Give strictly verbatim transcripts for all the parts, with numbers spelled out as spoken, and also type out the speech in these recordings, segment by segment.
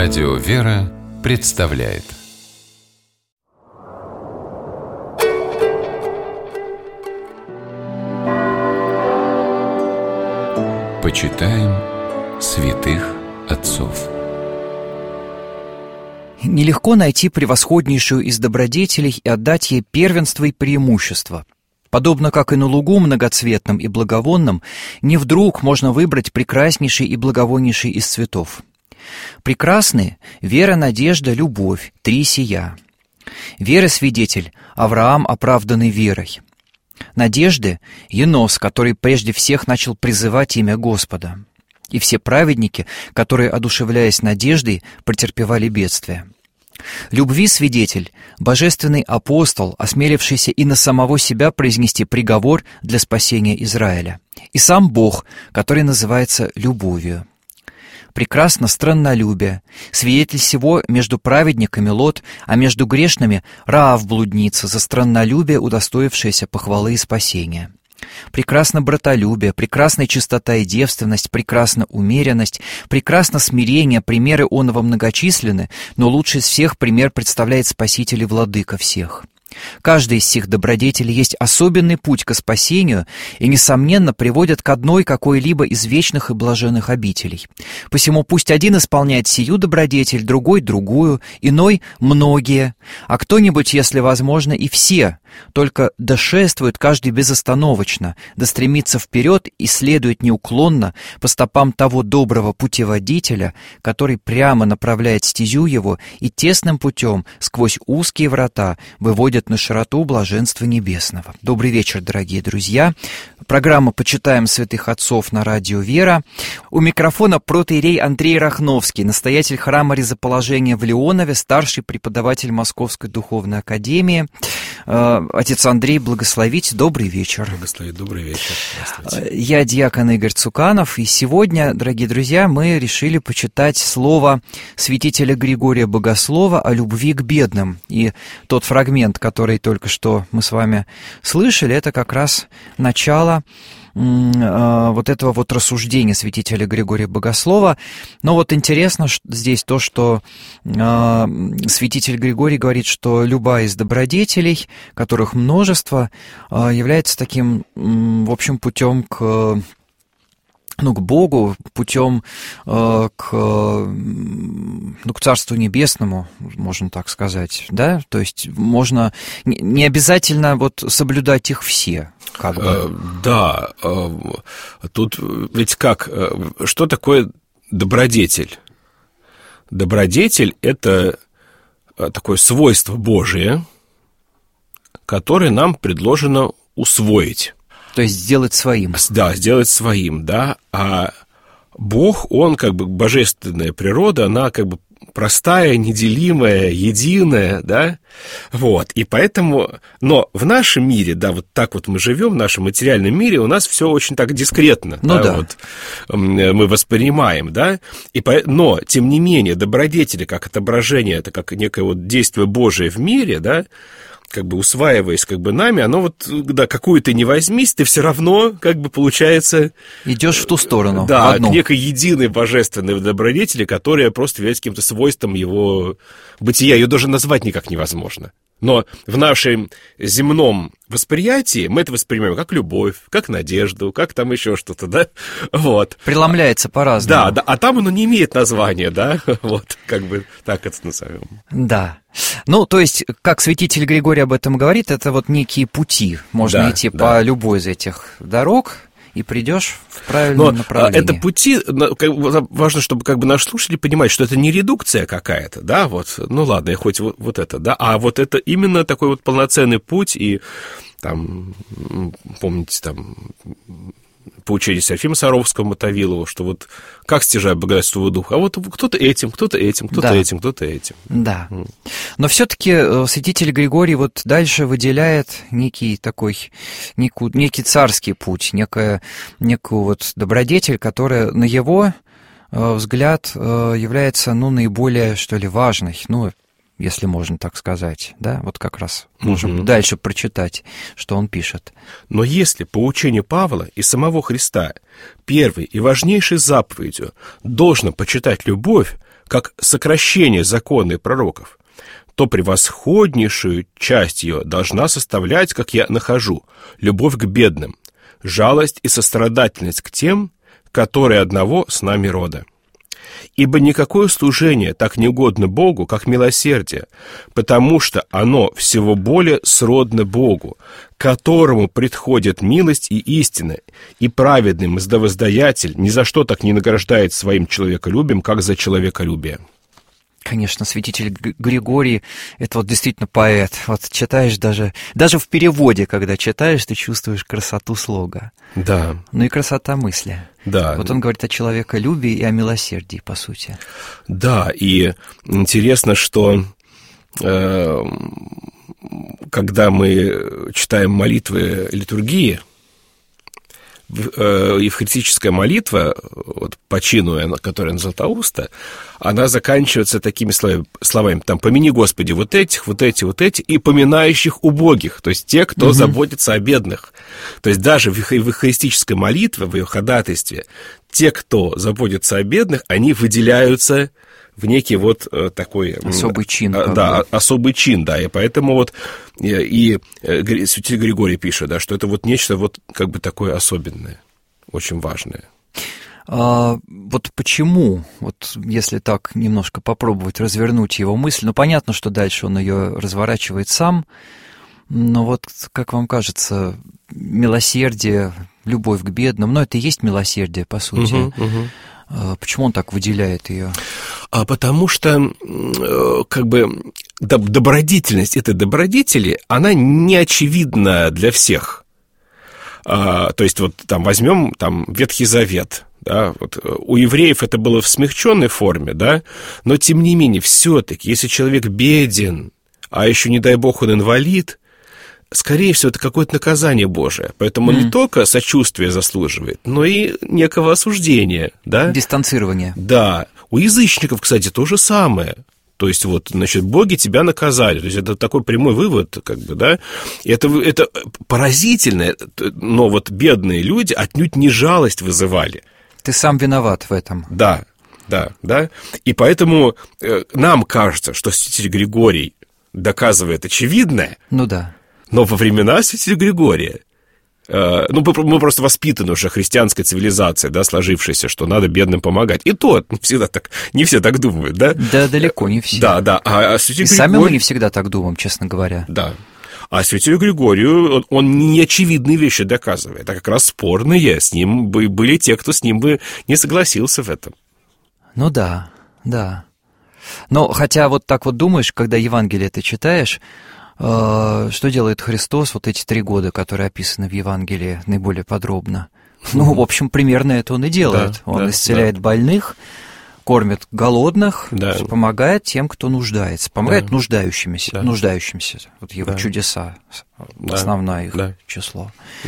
Радио «Вера» представляет. Почитаем святых отцов. Нелегко найти превосходнейшую из добродетелей и отдать ей первенство и преимущество. Подобно как и на лугу многоцветном и благовонном, не вдруг можно выбрать прекраснейший и благовоннейший из цветов. Прекрасны вера, надежда, любовь, три сия. Вера свидетель, Авраам, оправданный верой. Надежды — Енос, который прежде всех начал призывать имя Господа. И все праведники, которые, одушевляясь надеждой, претерпевали бедствия. Любви свидетель — божественный апостол, осмелившийся и на самого себя произнести приговор для спасения Израиля. И сам Бог, который называется любовью. Прекрасно страннолюбие, свидетель всего между праведниками Лот, а между грешными Раав блудница, за страннолюбие удостоившаяся похвалы и спасения. Прекрасно братолюбие, прекрасная чистота и девственность, прекрасна умеренность, прекрасно смирение, примеры оного многочисленны, но лучше из всех пример представляет Спаситель и Владыка всех. Каждый из сих добродетелей есть особенный путь к спасению и, несомненно, приводит к одной какой-либо из вечных и блаженных обителей. Посему пусть один исполняет сию добродетель, другой — другую, иной — многие, а кто-нибудь, если возможно, и все, только да шествует каждый безостановочно, да стремится вперед и следует неуклонно по стопам того доброго путеводителя, который прямо направляет стезю его и тесным путем сквозь узкие врата выводит на широту блаженства небесного. Добрый вечер, дорогие друзья. Программа «Почитаем святых отцов» на радио «Вера». У микрофона протоиерей Андрей Рахновский, настоятель храма Ризоположения в Леонове, старший преподаватель Московской духовной академии. Отец Андрей, благословите, добрый вечер. Благословить, добрый вечер. Я диакон Игорь Цуканов, и сегодня, дорогие друзья, мы решили почитать слово святителя Григория Богослова о любви к бедным. И тот фрагмент, который только что мы с вами слышали, это как раз начало вот этого вот рассуждения святителя Григория Богослова. Но вот интересно здесь то, что э, святитель Григорий говорит, что любая из добродетелей, которых множество, э, является таким, э, в общем, путем к... ну, к Богу, путем э, к, ну, к Царству Небесному, можно так сказать, да? То есть можно, не обязательно вот соблюдать их все, как бы. Да, тут ведь как, что такое добродетель? Добродетель — это такое свойство Божие, которое нам предложено усвоить. То есть сделать своим. Да, сделать своим, да. А Бог, Он как бы божественная природа, она как бы простая, неделимая, единая, да. Вот, и поэтому... Но в нашем мире, да, вот так вот мы живем, в нашем материальном мире у нас все очень так дискретно, ну, да, да. Вот, мы воспринимаем, да. И по... Но, тем не менее, добродетели как отображение, это как некое вот действие Божие в мире, да, как бы усваиваясь как бы нами, оно вот, да, какую ты не возьмись, ты все равно, как бы, получается... Идешь в ту сторону, да, в одну. к некой единой божественной добродетели, которая просто является каким-то свойством его бытия. Ее даже назвать никак невозможно. Но в нашем земном восприятии мы это воспринимаем как любовь, как надежду, как там еще что-то, да? Вот. Преломляется по-разному. Да, да, а там оно не имеет названия, да? Вот, как бы так это назовем. Да. Ну, то есть, как святитель Григорий об этом говорит, это вот некие пути. Можно да, идти да. по любой из этих дорог, и придешь в правильном Но направлении. Это пути, важно, чтобы как бы наши слушатели понимали, что это не редукция какая-то, да, вот, ну ладно, и хоть вот, вот это, да, а вот это именно такой вот полноценный путь, и там, помните, там, поучение Серафима Саровского, Мотовилова, что вот как стяжать богатство духа, а вот кто-то этим, кто-то этим, кто-то да. этим, кто-то этим. Да. Mm. Но все-таки святитель Григорий вот дальше выделяет некий такой, некую, некий царский путь, некая, некую вот добродетель, которая на его взгляд является, ну, наиболее, что ли, важной, ну, если можно так сказать, да, вот как раз можем угу. дальше прочитать, что он пишет. Но если по учению Павла и самого Христа первой и важнейшей заповедью должно почитать любовь, как сокращение закона и пророков, то превосходнейшую часть ее должна составлять, как я нахожу, любовь к бедным, жалость и сострадательность к тем, которые одного с нами рода. Ибо никакое служение так не угодно Богу, как милосердие, потому что оно всего более сродно Богу, которому предходит милость и истина, и праведный мздовоздаятель ни за что так не награждает своим человеколюбием, как за человеколюбие. Конечно, святитель Григорий — это вот действительно поэт. Вот читаешь даже, даже в переводе, когда читаешь, ты чувствуешь красоту слога. Да. Ну и красота мысли. Да. Вот он говорит о человеколюбии и о милосердии, по сути. Да, и интересно, что э, когда мы читаем молитвы литургии, евхаристическая молитва, вот, по чину, которая на Златоуста, она заканчивается такими словами, словами там, «Помяни, Господи, вот этих, вот эти, вот эти, и поминающих убогих», то есть те, кто угу. заботится о бедных. То есть даже в евхаристической молитве, в ее ходатайстве, те, кто заботится о бедных, они выделяются в некий вот такой... Особый чин. Да, бы. особый чин, да, и поэтому вот и, и святитель Григорий пишет, да, что это вот нечто вот как бы такое особенное, очень важное. А, вот почему, вот если так немножко попробовать развернуть его мысль, ну, понятно, что дальше он ее разворачивает сам, но вот, как вам кажется, милосердие, любовь к бедным, ну, это и есть милосердие, по сути. Угу, угу. Почему он так выделяет ее? А потому что, как бы, добродетельность этой добродетели, она не очевидна для всех. А, то есть, вот там возьмем там, Ветхий Завет. Да, вот, у евреев это было в смягченной форме, да, но тем не менее, все-таки, если человек беден, а еще, не дай бог, он инвалид, скорее всего, это какое-то наказание Божие. Поэтому mm. не только сочувствие заслуживает, но и некого осуждения, да? Дистанцирование. Да. У язычников, кстати, то же самое. То есть, вот, значит, боги тебя наказали. То есть, это такой прямой вывод, как бы, да? И это, это поразительно, но вот бедные люди отнюдь не жалость вызывали. Ты сам виноват в этом. Да, да, да. И поэтому э, нам кажется, что святитель Григорий доказывает очевидное. Ну да. Но во времена святителя Григория, э, ну, мы просто воспитаны уже христианской цивилизацией, да, сложившейся, что надо бедным помогать. И то не всегда так, не все так думают, да? Да, далеко не все. Да, да. А, а святитель И Григорий... сами мы не всегда так думаем, честно говоря. Да. А святителю Григорию он, он не очевидные вещи доказывает, а как раз спорные. С ним бы, были те, кто с ним бы не согласился в этом. Ну да, да. Но хотя вот так вот думаешь, когда Евангелие ты читаешь, что делает Христос вот эти три года, которые описаны в Евангелии наиболее подробно? Ну, в общем, примерно это он и делает. Да, он да, исцеляет да. больных, кормит голодных, да. помогает тем, кто нуждается, помогает да. нуждающимся, да. нуждающимся. Вот его да. чудеса, да. основное их да. число. Да.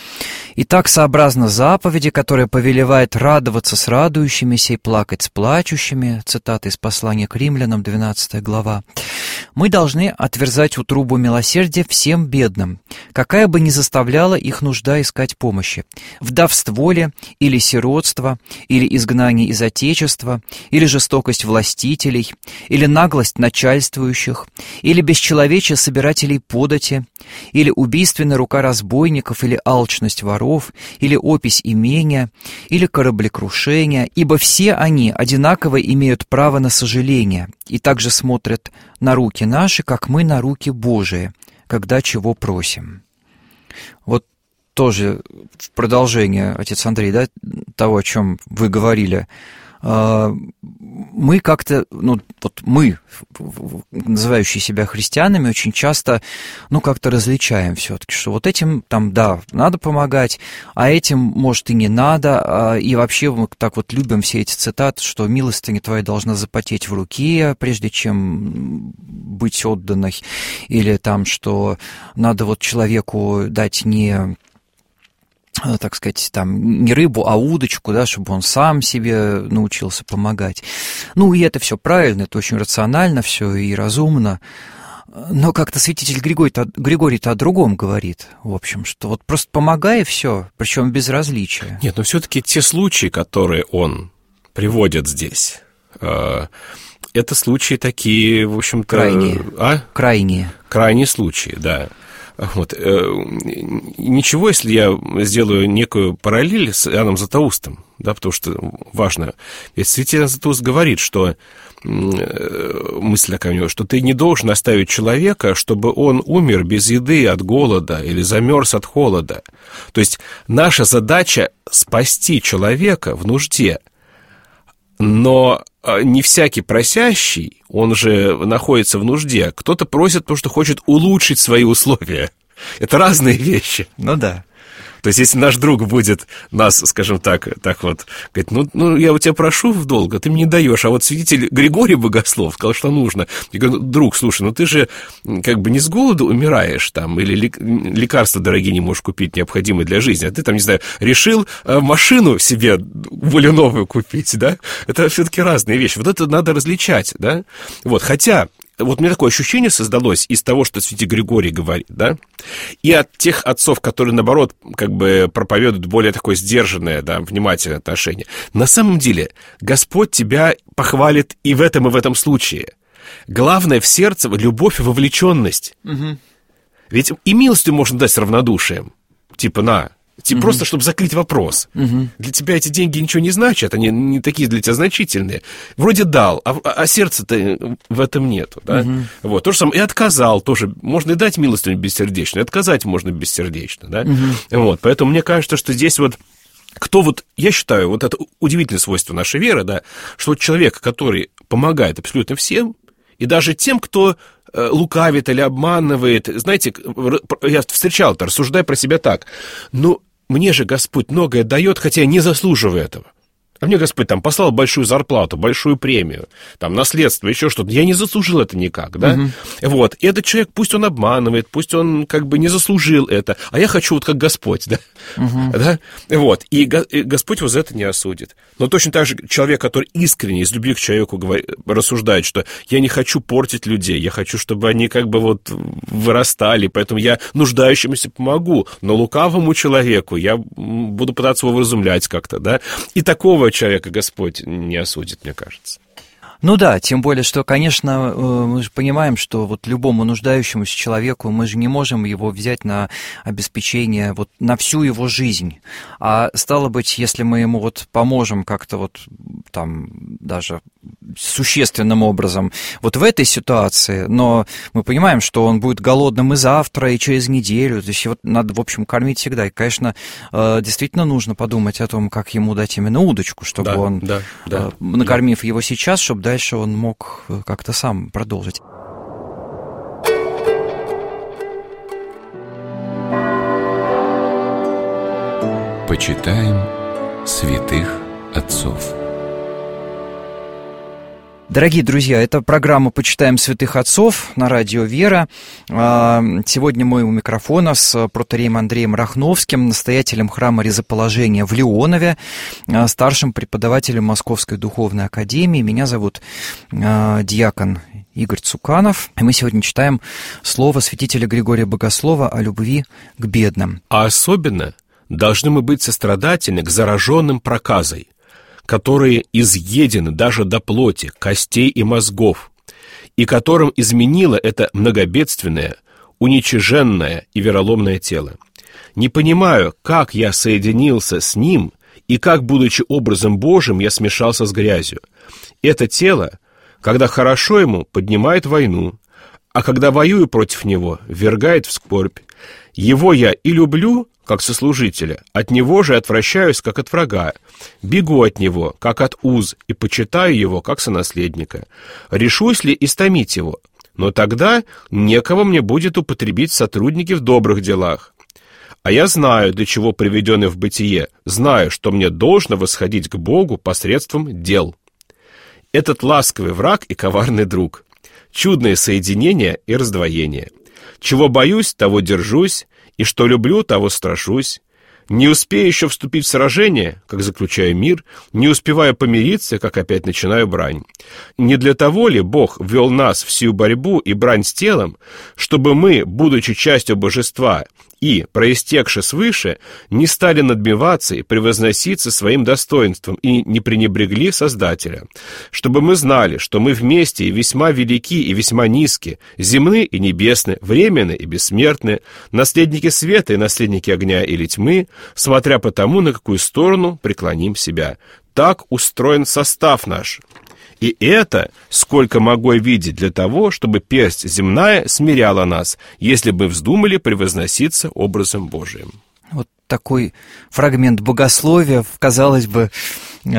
Итак, сообразно заповеди, которая повелевает радоваться с радующимися и плакать с плачущими, цитата из послания к римлянам, двенадцатая глава, мы должны отверзать утробу милосердия всем бедным, какая бы ни заставляла их нужда искать помощи, вдовство ли, или сиротство, или изгнание из отечества, или жестокость властителей, или наглость начальствующих, или бесчеловечие собирателей подати, или убийственная рука разбойников, или алчность воров, или опись имения, или кораблекрушение, ибо все они одинаково имеют право на сожаление и также смотрят на руки наши, как мы на руки Божии, когда чего просим. Вот тоже в продолжение, отец Андрей, да, того, о чем вы говорили, мы как-то, ну, вот мы, называющие себя христианами, очень часто, ну, как-то различаем все-таки, что вот этим, там, да, надо помогать, а этим, может, и не надо, и вообще мы так вот любим все эти цитаты, что милостыня твоя должна запотеть в руке, прежде чем быть отданной, или там, что надо вот человеку дать не... так сказать, там, не рыбу, а удочку, да, чтобы он сам себе научился помогать. Ну, и это все правильно, это очень рационально все и разумно, но как-то святитель Григорий-то, Григорий-то о другом говорит, в общем, что вот просто помогай, и все, причем без различия. Нет, но все-таки те случаи, которые он приводит здесь, Это случаи такие, в общем-то... Крайние. А? Крайние. Крайние случаи, да. Вот. Ничего, если я сделаю некую параллель с Иоанном Златоустом, да, потому что важно. Ведь святитель Иоанн Златоуст говорит, что мысль такая у него, что ты не должен оставить человека, чтобы он умер без еды от голода или замерз от холода. То есть наша задача спасти человека в нужде, но не всякий просящий, он же находится в нужде. Кто-то просит, потому что хочет улучшить свои условия. Это разные вещи. Ну да. То есть, если наш друг будет нас, скажем так, так вот, говорит, ну, ну я у тебя прошу в долг, а ты мне не даешь. А вот святитель Григорий Богослов сказал, что нужно. Я говорю, друг, слушай, ну ты же как бы не с голоду умираешь там, или лекарства дорогие не можешь купить, необходимые для жизни, а ты там, не знаю, решил машину себе более новую купить, да? Это все-таки разные вещи. Вот это надо различать, да? Вот, хотя... Вот мне такое ощущение создалось из того, что святитель Григорий говорит, да, и от тех отцов, которые, наоборот, как бы проповедуют более такое сдержанное, да, внимательное отношение. На самом деле Господь тебя похвалит и в этом, и в этом случае. Главное в сердце — любовь и вовлеченность. Угу. Ведь и милостью можно дать с равнодушием. Типа, на... Типа, угу. Просто, чтобы закрыть вопрос. Угу. Для тебя эти деньги ничего не значат, они не такие для тебя значительные. Вроде дал, а, а сердца-то в этом нету, да? Угу. Вот, то же самое, и отказал тоже. Можно и дать милостыню бессердечно, и отказать можно бессердечно, да? Угу. Вот, поэтому мне кажется, что здесь вот кто вот, я считаю, вот это удивительное свойство нашей веры, да, что вот человек, который помогает абсолютно всем, и даже тем, кто лукавит или обманывает, знаете, я встречал это, рассуждая про себя так, ну, мне же Господь многое дает, хотя я не заслуживаю этого. А мне Господь там послал большую зарплату, большую премию, там, наследство, еще что-то. Я не заслужил это никак, да? Угу. Вот. И этот человек, пусть он обманывает, пусть он как бы не заслужил это, а я хочу вот как Господь, да? Угу. Да? Вот. И, го- и Господь его за это не осудит. Но точно так же человек, который искренне из любви к человеку говорит, рассуждает, что я не хочу портить людей, я хочу, чтобы они как бы вот вырастали, поэтому я нуждающемуся помогу, но лукавому человеку я буду пытаться его вразумлять как-то, да? И такого человека Господь не осудит, мне кажется. Ну да, тем более, что, конечно, мы же понимаем, что вот любому нуждающемуся человеку мы же не можем его взять на обеспечение, вот на всю его жизнь. А стало быть, если мы ему вот поможем как-то вот там даже существенным образом вот в этой ситуации, но мы понимаем, что он будет голодным и завтра, и через неделю, то есть его надо, в общем, кормить всегда. И, конечно, действительно нужно подумать о том, как ему дать именно удочку, чтобы да, он, да, да, накормив да. его сейчас, чтобы дальше он мог как-то сам продолжить. Почитаем святых отцов. Дорогие друзья, это программа «Почитаем святых отцов» на радио «Вера». Сегодня мы у микрофона с протоиереем Андреем Рахновским, настоятелем храма Ризоположения в Леонове, старшим преподавателем Московской духовной академии. Меня зовут диакон Игорь Цуканов. И мы сегодня читаем слово святителя Григория Богослова о любви к бедным. А особенно должны мы быть сострадательны к зараженным проказой, которые изъедены даже до плоти, костей и мозгов, и которым изменило это многобедственное, уничиженное и вероломное тело. Не понимаю, как я соединился с ним, и как, будучи образом Божьим, я смешался с грязью. Это тело, когда хорошо ему, поднимает войну, а когда воюю против него, ввергает в скорбь. Его я и люблю, как сослужителя, от него же отвращаюсь, как от врага, бегу от него, как от уз, и почитаю его, как сонаследника. Решусь ли истомить его? Но тогда некого мне будет употребить сотрудники в добрых делах. А я знаю, для чего приведенный в бытие, знаю, что мне должно восходить к Богу посредством дел. Этот ласковый враг и коварный друг, чудное соединение и раздвоение. Чего боюсь, того держусь, и что люблю, того страшусь. Не успею еще вступить в сражение, как заключаю мир, не успеваю помириться, как опять начинаю брань. Не для того ли Бог ввел нас в сию борьбу и брань с телом, чтобы мы, будучи частью божества и, проистекши свыше, не стали надмеваться и превозноситься своим достоинством и не пренебрегли Создателя, чтобы мы знали, что мы вместе и весьма велики и весьма низки, земны и небесны, временны и бессмертны, наследники света и наследники огня или тьмы, смотря по тому, на какую сторону преклоним себя. Так устроен состав наш. И это, сколько могу видеть, для того, чтобы персть земная смиряла нас, если бы вздумали превозноситься образом Божиим. Вот такой фрагмент богословия, казалось бы, э,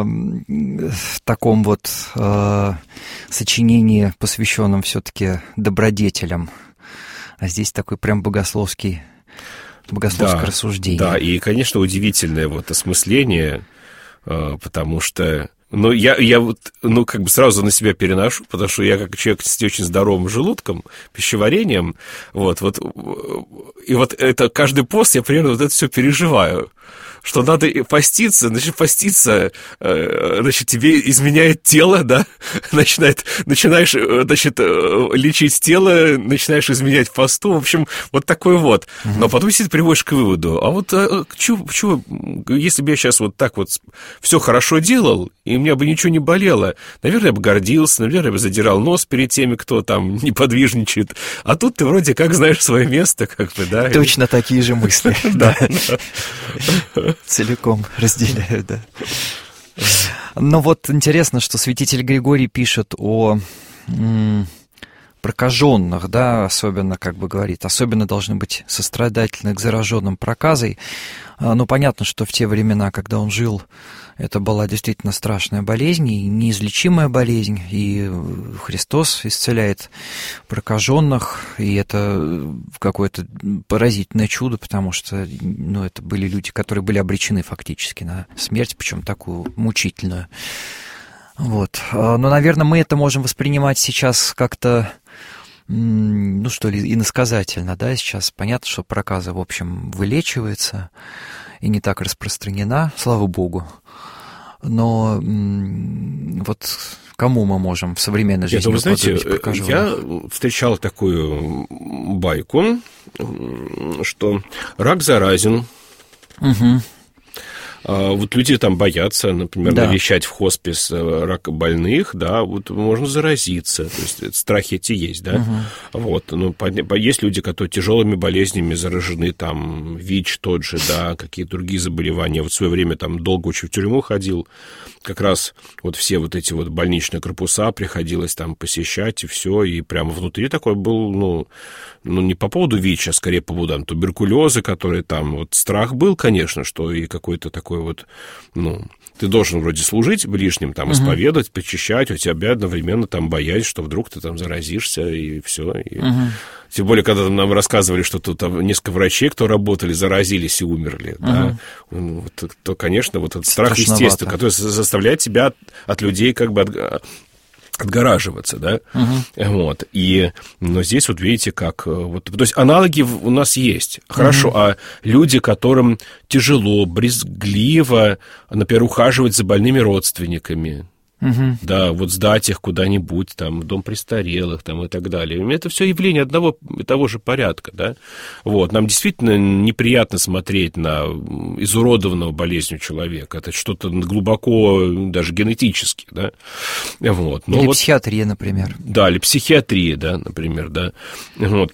в таком вот э, сочинении, посвященном все-таки добродетелям. А здесь такой прям богословский, богословское да, рассуждение. Да, и, конечно, удивительное вот осмысление, э, потому что... Ну, я, я вот, ну, как бы сразу на себя переношу, потому что я как человек с очень здоровым желудком, пищеварением, вот, вот, и вот это каждый пост я примерно вот это все переживаю, что надо поститься, значит, поститься, значит, тебе изменяет тело, да, начинает, начинаешь, значит, лечить тело, начинаешь изменять посту, в общем, вот такой вот. Но потом ты приводишь к выводу, а вот чё, чё, если бы я сейчас вот так вот все хорошо делал, и у меня бы ничего не болело, наверное, я бы гордился, наверное, я бы задирал нос перед теми, кто там неподвижничает, а тут ты вроде как знаешь свое место, как бы, да. Точно такие же мысли. Да. Целиком разделяю, да. Но вот интересно, что святитель Григорий пишет о м, прокаженных, да, особенно, как бы говорит, особенно должны быть сострадательны к зараженным проказой. Ну, понятно, что в те времена, когда он жил, это была действительно страшная болезнь, и неизлечимая болезнь, и Христос исцеляет прокаженных, и это какое-то поразительное чудо, потому что, ну, это были люди, которые были обречены фактически на смерть, причем такую мучительную. Вот. Но, наверное, мы это можем воспринимать сейчас как-то, ну, что ли, иносказательно, да, сейчас понятно, что проказа, в общем, вылечивается и не так распространена, слава Богу. Но вот кому мы можем в современной жизни Нет, вы знаете, прокаженных? я встречал такую байку, что рак заразен. Угу. Вот люди там боятся, например, да. навещать в хоспис ракобольных, да, вот можно заразиться, то есть страхи эти есть, да, угу. Вот, ну, есть люди, которые тяжелыми болезнями заражены, там, ВИЧ тот же, да, какие-то другие заболевания, вот в свое время там долго очень в тюрьму ходил, как раз вот все вот эти вот больничные корпуса приходилось там посещать, и все, и прямо внутри такой был, ну, ну не по поводу ВИЧ, а скорее по поводу там, туберкулеза, который там, вот страх был, конечно, что и какой-то такой вот, ну, ты должен вроде служить ближним, там, исповедовать, причащать, у тебя одновременно там боясь, что вдруг ты там заразишься, и все. И... Uh-huh. Тем более, когда нам рассказывали, что тут там несколько врачей, кто работали, заразились и умерли, uh-huh. да, то, то, конечно, вот этот страх, естественно, который заставляет тебя от, от людей как бы... От, отгораживаться, да, uh-huh. вот, и, но здесь вот видите, как, вот, то есть аналоги у нас есть, хорошо, uh-huh. а люди, которым тяжело, брезгливо, например, ухаживать за больными родственниками, угу. да, вот сдать их куда-нибудь, там, в дом престарелых, там, и так далее. Это все явление одного и того же порядка, да. Вот, нам действительно неприятно смотреть на изуродованного болезнью человека. Это что-то глубоко, даже генетически, да. Вот. Но или вот, психиатрия, например. Да, или психиатрия, да, например, да. Вот.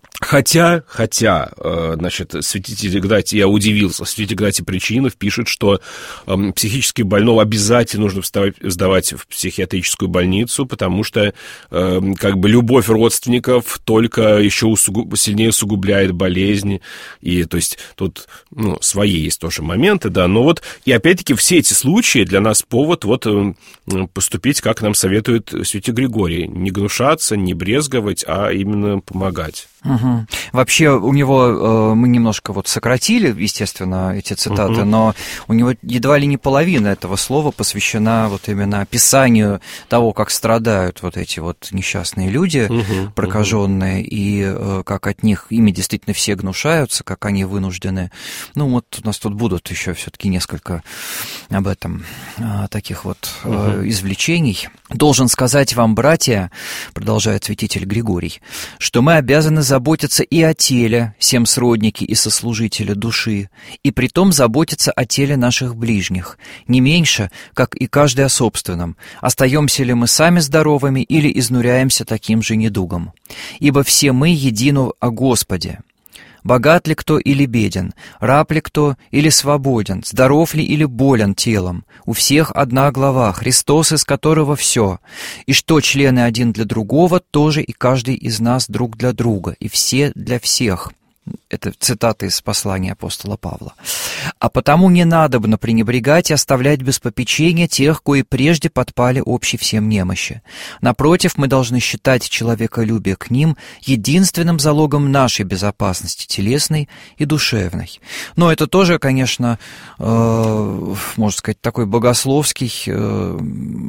Хотя, хотя, значит, святитель Игнатий, я удивился, святитель Игнатий Причининов пишет, что э, психически больного обязательно нужно вставать, сдавать в психиатрическую больницу, потому что, э, как бы, любовь родственников только еще усугуб, сильнее усугубляет болезнь, и, то есть, тут, ну, свои есть тоже моменты, да, но вот, и опять-таки, все эти случаи для нас повод вот э, поступить, как нам советует святитель Григорий, не гнушаться, не брезговать, а именно помогать. Угу. Вообще у него, э, мы немножко вот сократили, естественно, эти цитаты, угу. но у него едва ли не половина этого слова посвящена вот именно описанию того, как страдают вот эти вот несчастные люди, угу. прокаженные, угу. и э, как от них ими действительно все гнушаются, как они вынуждены. Ну вот у нас тут будут еще все-таки несколько об этом э, таких вот э, угу. извлечений. «Должен сказать вам, братья, — продолжает святитель Григорий, — что мы обязаны заботиться заботятся и о теле, сем сродники и сослужители души, и притом заботятся о теле наших ближних, не меньше, как и каждый о собственном, остаемся ли мы сами здоровыми или изнуряемся таким же недугом. Ибо все мы едины о Господе. Богат ли кто или беден, раб ли кто или свободен, здоров ли или болен телом, у всех одна глава, Христос, из которого все, и что члены один для другого, тоже и каждый из нас друг для друга, и все для всех». Это цитата из послания апостола Павла. «А потому не надобно пренебрегать и оставлять без попечения тех, кои прежде подпали общей всем немощи. Напротив, мы должны считать человеколюбие к ним единственным залогом нашей безопасности телесной и душевной». Но это тоже, конечно, э, можно сказать, такой богословский э,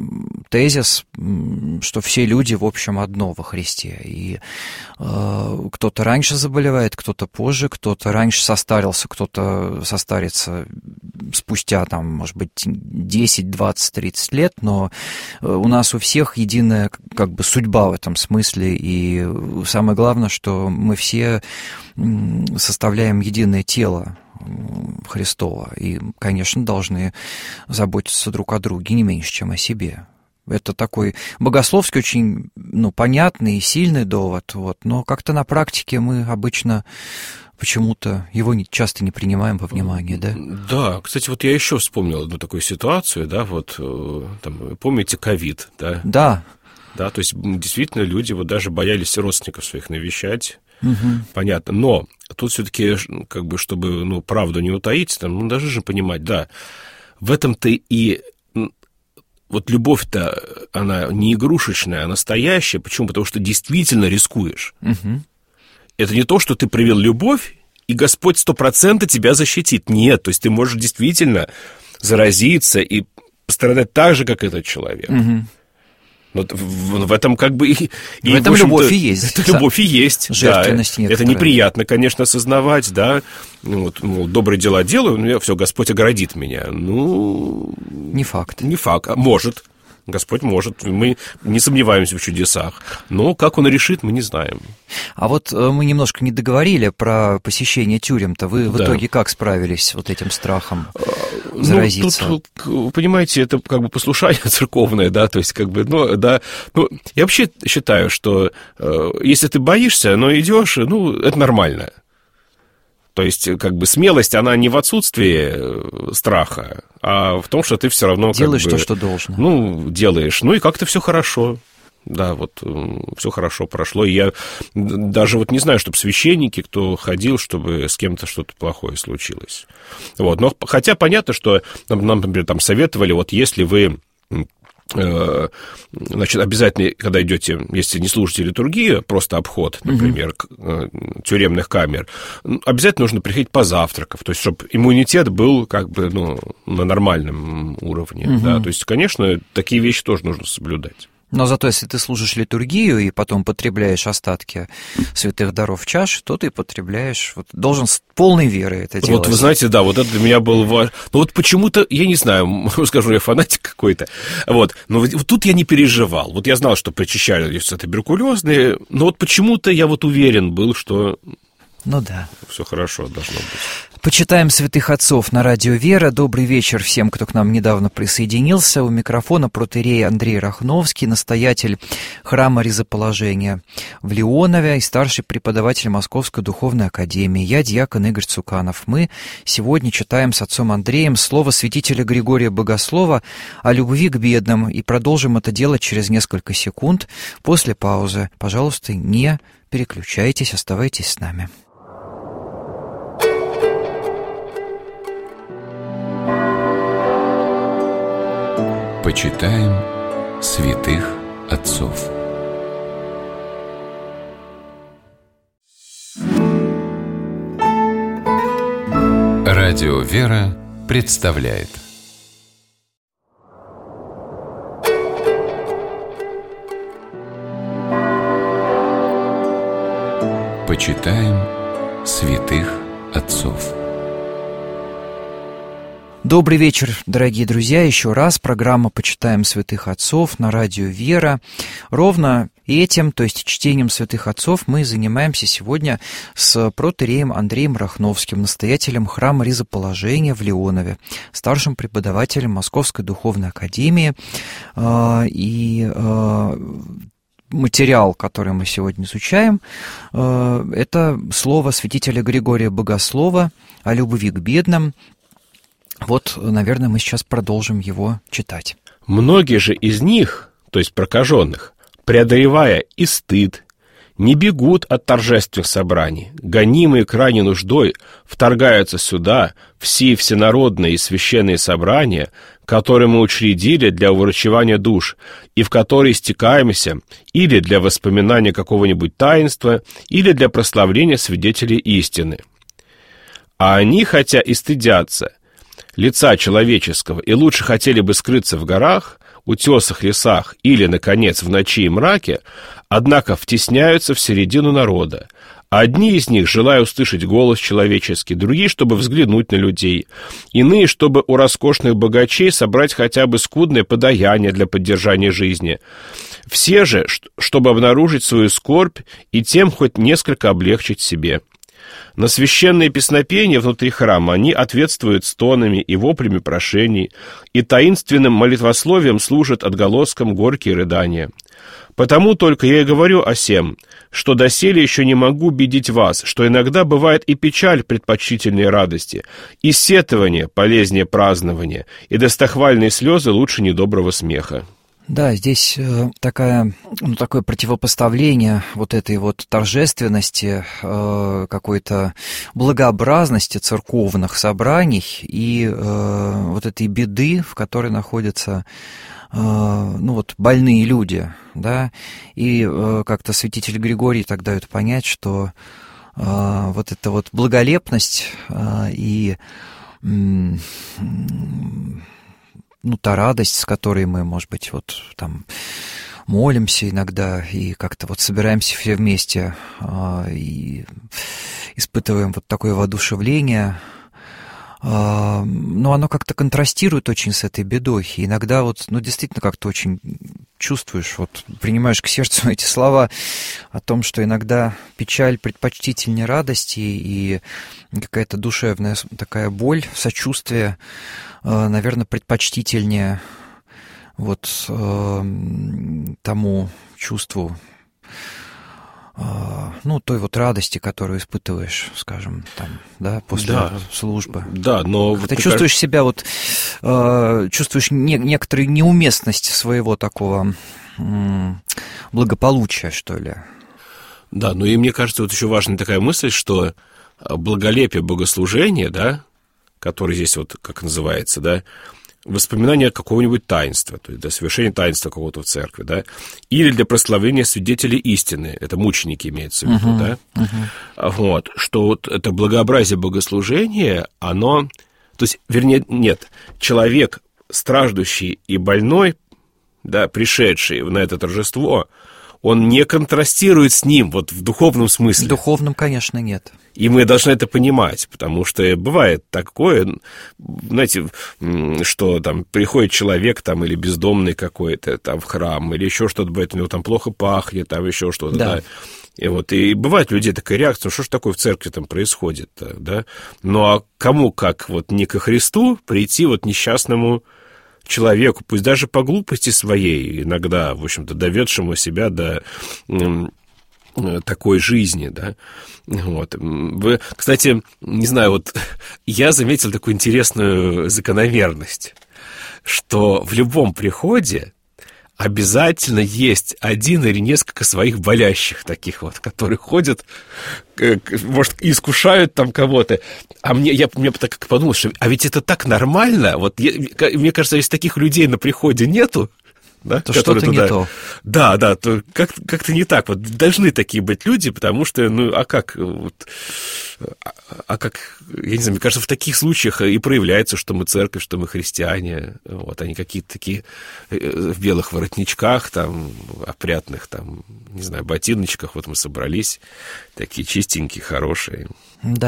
тезис, что все люди, в общем, одно во Христе. И э, кто-то раньше заболевает, кто-то позже, кто-то раньше состарился, кто-то состарится спустя, там, может быть, десять, двадцать, тридцать лет, но у нас у всех единая как бы судьба в этом смысле, и самое главное, что мы все составляем единое тело Христово, и, конечно, должны заботиться друг о друге не меньше, чем о себе. Это такой богословский, очень, ну, понятный и сильный довод, вот, но как-то на практике мы обычно почему-то его не, часто не принимаем во внимание, да? Да, кстати, вот я еще вспомнил одну такую ситуацию, да, вот, там, помните, ковид, да? Да. Да, то есть действительно люди вот даже боялись родственников своих навещать, угу. Понятно, но тут все-таки, как бы, чтобы, ну, правду не утаить, там, ну, даже же понимать, да, в этом-то и... Вот любовь-то, она не игрушечная, а настоящая. Почему? Потому что действительно рискуешь. Угу. Это не то, что ты привел любовь, и Господь сто процентов тебя защитит. Нет, то есть ты можешь действительно заразиться и пострадать так же, как этот человек. Угу. Вот в, в этом как бы... И, в этом в любовь и есть. Это любовь и есть. Жертвенность да. некоторая. Это неприятно, конечно, осознавать, да. Вот, мол, добрые дела делаю, ну, все, Господь оградит меня. Ну... Не факт. Не факт, а может. Господь может, мы не сомневаемся в чудесах. Но как Он решит, мы не знаем. А вот мы немножко не договорили про посещение тюрем-то. Вы в да. итоге как справились с вот этим страхом заразиться? Ну, тут, понимаете, это как бы послушание церковное, да, то есть как бы, ну, да. Ну, я вообще считаю, что э, если ты боишься, но идешь, ну, это нормально. То есть, как бы, смелость, она не в отсутствии страха, а в том, что ты все равно... Делаешь как бы, то, что должно. Ну, делаешь. Ну, и как-то все хорошо. Да, вот все хорошо прошло. И я даже вот не знаю, чтобы священники, кто ходил, чтобы с кем-то что-то плохое случилось. Вот. Но хотя понятно, что нам, например, там советовали, вот если вы... Значит, обязательно, когда идете, если не служите литургию, просто обход, например, uh-huh. тюремных камер, обязательно нужно приходить позавтракав, то есть, чтобы иммунитет был как бы, ну, на нормальном уровне, uh-huh. да, то есть, конечно, такие вещи тоже нужно соблюдать. Но зато, если ты служишь литургию и потом потребляешь остатки святых даров в чаше, то ты потребляешь, вот, должен с полной верой это делать. Вот вы знаете, да, вот это для меня было важно. Но вот почему-то, я не знаю, скажу, я фанатик какой-то, вот, но вот, вот тут я не переживал. Вот я знал, что причащали туберкулезные, но вот почему-то я вот уверен был, что... Ну да. Все хорошо должно быть. Почитаем святых отцов на радио «Вера». Добрый вечер всем, кто к нам недавно присоединился. У микрофона протоиерей Андрей Рахновский, настоятель храма Ризоположения в Леонове и старший преподаватель Московской духовной академии. Я диакон Игорь Цуканов. Мы сегодня читаем с отцом Андреем слово святителя Григория Богослова о любви к бедным и продолжим это делать через несколько секунд после паузы. Пожалуйста, не переключайтесь, оставайтесь с нами. Почитаем святых отцов. Радио «Вера» представляет. Почитаем святых отцов. Добрый вечер, дорогие друзья. Еще раз программа «Почитаем святых отцов» на радио «Вера». Ровно этим, то есть чтением святых отцов, мы занимаемся сегодня с протоиереем Андреем Рахновским, настоятелем храма Ризоположения в Леонове, старшим преподавателем Московской духовной академии. И материал, который мы сегодня изучаем, это слово святителя Григория Богослова о любви к бедным. Вот, наверное, мы сейчас продолжим его читать. Многие же из них, то есть прокаженных, преодолевая и стыд, не бегут от торжественных собраний, гонимые крайней нуждой, вторгаются сюда, в сии всенародные и священные собрания, которые мы учредили для уврачевания душ, и в которые стекаемся или для воспоминания какого-нибудь таинства, или для прославления свидетелей истины. А они, хотя и стыдятся лица человеческого и лучше хотели бы скрыться в горах, утесах, лесах или, наконец, в ночи и мраке, однако втесняются в середину народа. Одни из них, желая услышать голос человеческий, другие, чтобы взглянуть на людей, иные, чтобы у роскошных богачей собрать хотя бы скудное подаяние для поддержания жизни. Все же, чтобы обнаружить свою скорбь и тем хоть несколько облегчить себе. На священные песнопения внутри храма они ответствуют стонами и воплями прошений, и таинственным молитвословием служат отголоском горькие рыдания. Потому только я и говорю о сем, что доселе еще не могу убедить вас, что иногда бывает и печаль предпочтительнее радости, и сетование полезнее празднования, и достохвальные слезы лучше недоброго смеха. Да, здесь э, такая, ну, такое противопоставление вот этой вот торжественности, э, какой-то благообразности церковных собраний и э, вот этой беды, в которой находятся э, ну, вот, больные люди, да, и э, как-то святитель Григорий так дает понять, что э, вот эта вот благолепность э, и э, ну, та радость, с которой мы, может быть, вот там молимся иногда и как-то вот собираемся все вместе а, и испытываем вот такое воодушевление, а, но оно как-то контрастирует очень с этой бедой. И иногда вот, ну, действительно как-то очень чувствуешь, вот принимаешь к сердцу эти слова о том, что иногда печаль предпочтительнее радости, и какая-то душевная такая боль, сочувствие, наверное, предпочтительнее вот тому чувству, ну, той вот радости, которую испытываешь, скажем, там, да, после да, службы. Да, но... Ты вот чувствуешь кажется... себя, вот, э, чувствуешь не, некоторую неуместность своего такого э, благополучия, что ли. Да, ну и мне кажется, вот еще важная такая мысль, что благолепие богослужения, да, которое здесь вот, как называется, да, воспоминания какого-нибудь таинства, то есть для совершения таинства какого-то в церкви, да, или для прославления свидетелей истины, это мученики имеется в виду, uh-huh, да, uh-huh. Вот, что вот это благообразие богослужения, оно, то есть, вернее, нет, человек, страждущий и больной, да, пришедший на это торжество, он не контрастирует с ним, вот в духовном смысле. В духовном, конечно, нет. И мы должны это понимать, потому что бывает такое, знаете, что там приходит человек там или бездомный какой-то там в храм, или еще что-то бывает, у него там плохо пахнет, там еще что-то, да. да. И вот, и бывает у людей такая реакция, что ж такое в церкви там происходит, да. Ну, а кому как вот не ко Христу прийти вот несчастному человеку, пусть даже по глупости своей, иногда, в общем-то, доведшему себя до такой жизни, да, вот. Вы, кстати, не знаю, вот я заметил такую интересную закономерность, что в любом приходе обязательно есть один или несколько своих болящих таких вот, которые ходят, может, искушают там кого-то. А мне, я, мне так подумал, что а ведь это так нормально. Вот я, мне кажется, если таких людей на приходе нету, да, то что-то туда... не то. Да, да, то как, как-то не так. Вот должны такие быть люди, потому что, ну, а как, вот, а, а как, я не знаю, мне кажется, в таких случаях и проявляется, что мы церковь, что мы христиане, вот, они какие-то такие в белых воротничках, там, опрятных, там, не знаю, ботиночках, вот мы собрались, такие чистенькие, хорошие. Да.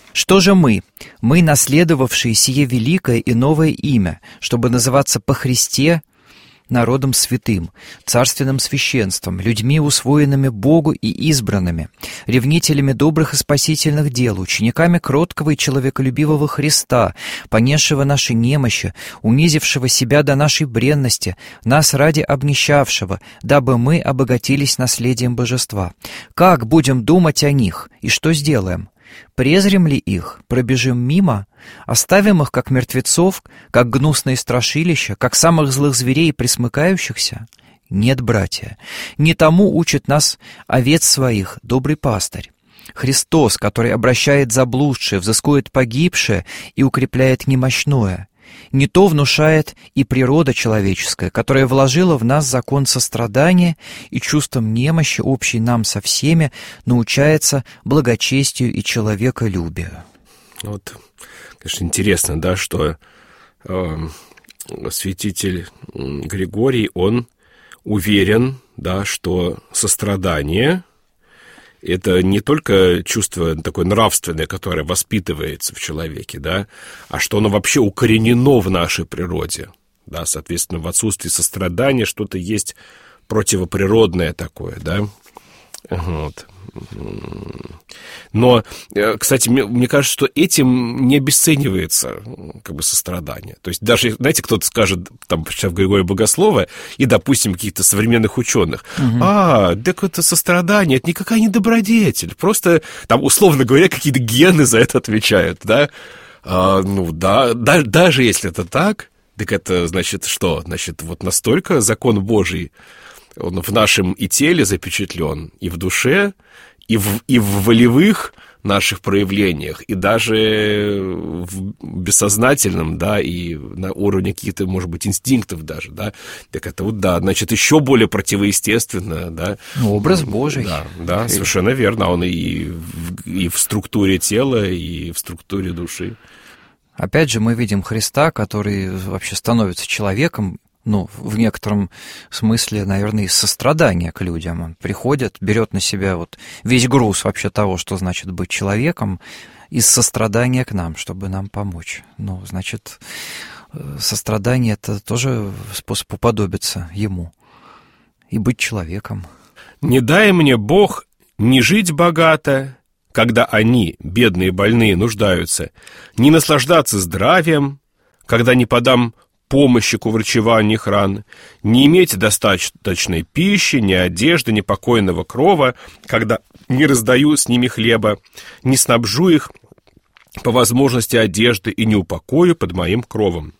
Что же мы? Мы, наследовавшие сие великое и новое имя, чтобы называться по Христе народом святым, царственным священством, людьми, усвоенными Богу и избранными, ревнителями добрых и спасительных дел, учениками кроткого и человеколюбивого Христа, понесшего наши немощи, унизившего себя до нашей бренности, нас ради обнищавшего, дабы мы обогатились наследием божества. Как будем думать о них, и что сделаем? Презрем ли их, пробежим мимо, оставим их, как мертвецов, как гнусные страшилища, как самых злых зверей пресмыкающихся? Нет, братья, не тому учит нас овец своих добрый пастырь. Христос, который обращает заблудшее, взыскует погибшее и укрепляет немощное. Не то внушает и природа человеческая, которая вложила в нас закон сострадания и чувством немощи, общей нам со всеми, научается благочестию и человеколюбию. Вот, конечно, интересно, да, что э, святитель Григорий, он уверен, да, что сострадание — это не только чувство такое нравственное, которое воспитывается в человеке, да, а что оно вообще укоренено в нашей природе. Да, соответственно, в отсутствии сострадания что-то есть противоприродное такое, да. Вот. Но, кстати, мне, мне кажется, что этим не обесценивается как бы сострадание. То есть даже, знаете, кто-то скажет, там, в Григория Богослова и, допустим, каких-то современных ученых, угу. а, так это сострадание, это никакая не добродетель, просто, там, условно говоря, какие-то гены за это отвечают, да. А, ну, да, да, даже если это так, так это, значит, что? Значит, вот настолько закон Божий, он в нашем и теле запечатлен, и в душе, и в, и в волевых наших проявлениях, и даже в бессознательном, да, и на уровне каких-то, может быть, инстинктов даже, да, так это вот, да, значит, еще более противоестественно, да. Образ Божий. Да, да, совершенно верно, он и в, и в структуре тела, и в структуре души. Опять же, мы видим Христа, который вообще становится человеком, ну, в некотором смысле, наверное, из сострадания к людям. Он приходит, берет на себя вот весь груз вообще того, что значит быть человеком, из сострадания к нам, чтобы нам помочь. Ну, значит, сострадание — это тоже способ уподобиться Ему и быть человеком. «Не дай мне, Бог, не жить богато, когда они, бедные, больные, нуждаются, не наслаждаться здравием, когда не подам помощи к уврачеванию их ран, не иметь достаточной пищи, ни одежды, ни покойного крова, когда не раздаю с ними хлеба, не снабжу их по возможности одежды и не упокою под моим кровом.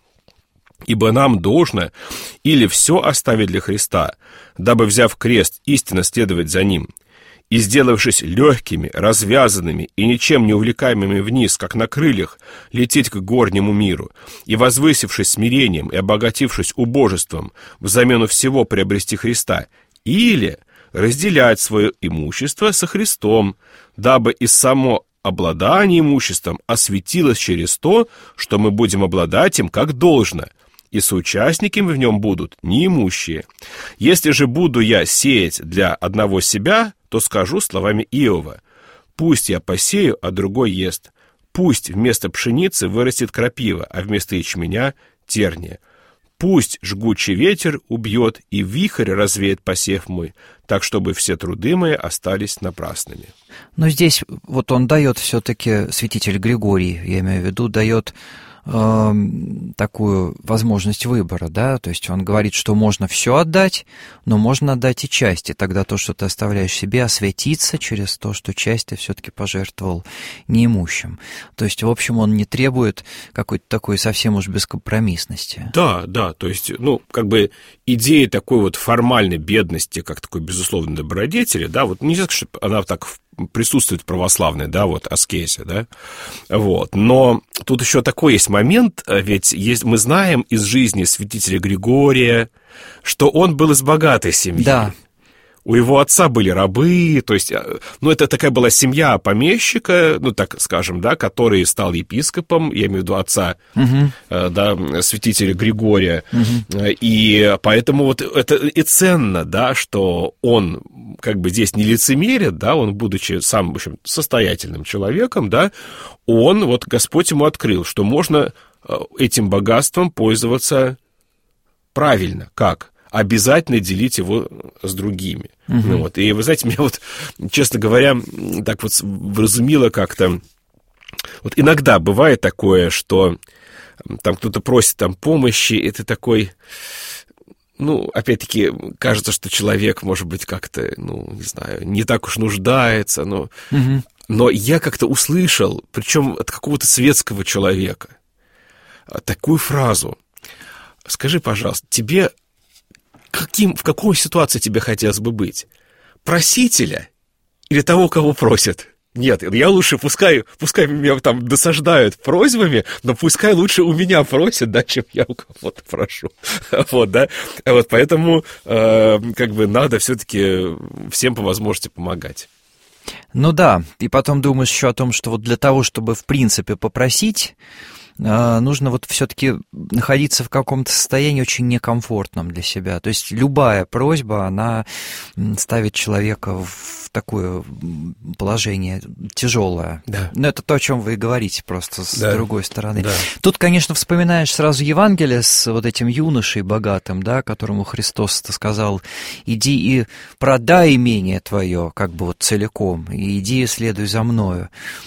Ибо нам должно или все оставить для Христа, дабы, взяв крест, истинно следовать за Ним, и, сделавшись легкими, развязанными и ничем не увлекаемыми вниз, как на крыльях, лететь к горнему миру, и, возвысившись смирением и обогатившись убожеством, взамену всего приобрести Христа, или разделять свое имущество со Христом, дабы и само обладание имуществом осветилось через то, что мы будем обладать им как должно, и соучастниками в нем будут неимущие. Если же буду я сеять для одного себя, то скажу словами Иова: пусть я посею, а другой ест. Пусть вместо пшеницы вырастет крапива, а вместо ячменя терния. Пусть жгучий ветер убьет, и вихрь развеет посев мой, так, чтобы все труды мои остались напрасными». Но здесь вот он дает все-таки, святитель Григорий, я имею в виду, дает э, такую возможность выбора, да, то есть он говорит, что можно все отдать, но можно отдать и части, тогда то, что ты оставляешь себе, освятится через то, что часть ты все-таки пожертвовал неимущим. То есть, в общем, он не требует какой-то такой совсем уж бескомпромиссности. Да, да, то есть, ну, как бы идея такой вот формальной бедности, как такой безусловной добродетели, да, вот нельзя сказать, что она так присутствует в православной, да, вот, аскезе, да, вот, но тут еще такой есть момент, ведь есть, мы знаем из жизни святителя Григория, что он был из богатой семьи. Да. у его отца были рабы, то есть, ну, это такая была семья помещика, ну, так скажем, да, который стал епископом, я имею в виду отца, угу. да, святителя Григория, угу. и поэтому вот это и ценно, да, что он как бы здесь не лицемерит, да, он, будучи сам, в общем, состоятельным человеком, да, он, вот Господь ему открыл, что можно этим богатством пользоваться правильно. Как? Обязательно делить его с другими. Uh-huh. Ну, вот. И вы знаете, меня вот, честно говоря, так вот вразумило как-то. Вот иногда бывает такое, что там кто-то просит там помощи, и ты такой, ну, опять-таки, кажется, что человек, может быть, как-то, ну, не знаю, не так уж нуждается, но, uh-huh. но я как-то услышал, причем от какого-то светского человека, такую фразу. Скажи, пожалуйста, тебе каким, в какой ситуации тебе хотелось бы быть? Просителя или того, кого просят? Нет, я лучше, пускай, пускай меня там досаждают просьбами, но пускай лучше у меня просят, да, чем я у кого-то прошу. Вот, да. Вот, поэтому, э, как бы, надо все-таки всем по возможности помогать. Ну да, и потом думаешь еще о том, что вот для того, чтобы, в принципе, попросить, нужно вот все-таки находиться в каком-то состоянии очень некомфортном для себя. То есть любая просьба, она ставит человека в такое положение тяжелое. Да. Но это то, о чем вы и говорите, просто с да. другой стороны. Да. Тут, конечно, вспоминаешь сразу Евангелие с вот этим юношей богатым, да, которому Христос сказал: иди и продай имение твое, как бы вот целиком, и иди и следуй за мною.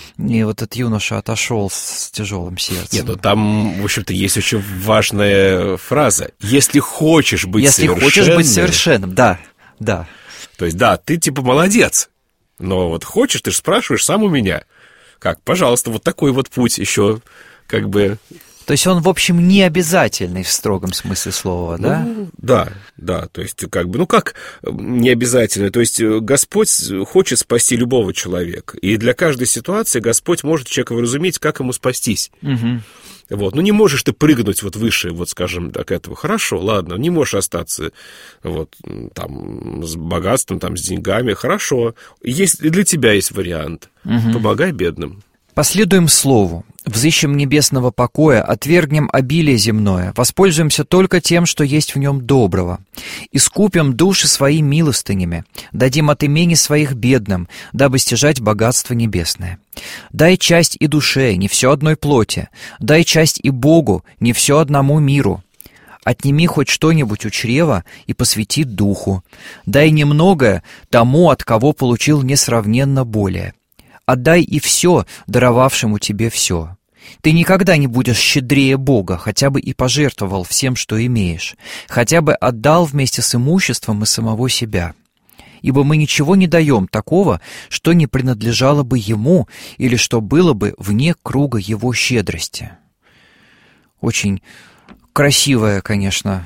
И вот этот юноша отошел с тяжелым сердцем. Нет, ну там, в общем-то, есть очень важная фраза. Если хочешь быть Если совершенным... Если хочешь быть совершенным, да, да. То есть, да, ты типа молодец, но вот хочешь, ты же спрашиваешь сам у меня. Как, пожалуйста, вот такой вот путь еще как бы... То есть он, в общем, не обязательный в строгом смысле слова, да? Ну, да, да, то есть как бы, ну как не обязательно? То есть Господь хочет спасти любого человека, и для каждой ситуации Господь может человека вразуметь, как ему спастись. Угу. Вот. Ну, не можешь ты прыгнуть вот выше, вот, скажем так, этого. Хорошо, ладно, не можешь остаться вот там с богатством, там, с деньгами. Хорошо, есть, и для тебя есть вариант. Угу. Помогай бедным. Последуем слову. Взыщем небесного покоя, отвергнем обилие земное, воспользуемся только тем, что есть в нем доброго. Искупим души свои милостынями, дадим от имени своих бедным, дабы стяжать богатство небесное. Дай часть и душе, не все одной плоти, дай часть и Богу, не все одному миру. Отними хоть что-нибудь у чрева и посвяти духу. Дай немногое тому, от кого получил несравненно более. Отдай и все, даровавшему тебе все. Ты никогда не будешь щедрее Бога, хотя бы и пожертвовал всем, что имеешь, хотя бы отдал вместе с имуществом и самого себя. Ибо мы ничего не даем такого, что не принадлежало бы Ему или что было бы вне круга Его щедрости. Очень красивое, конечно,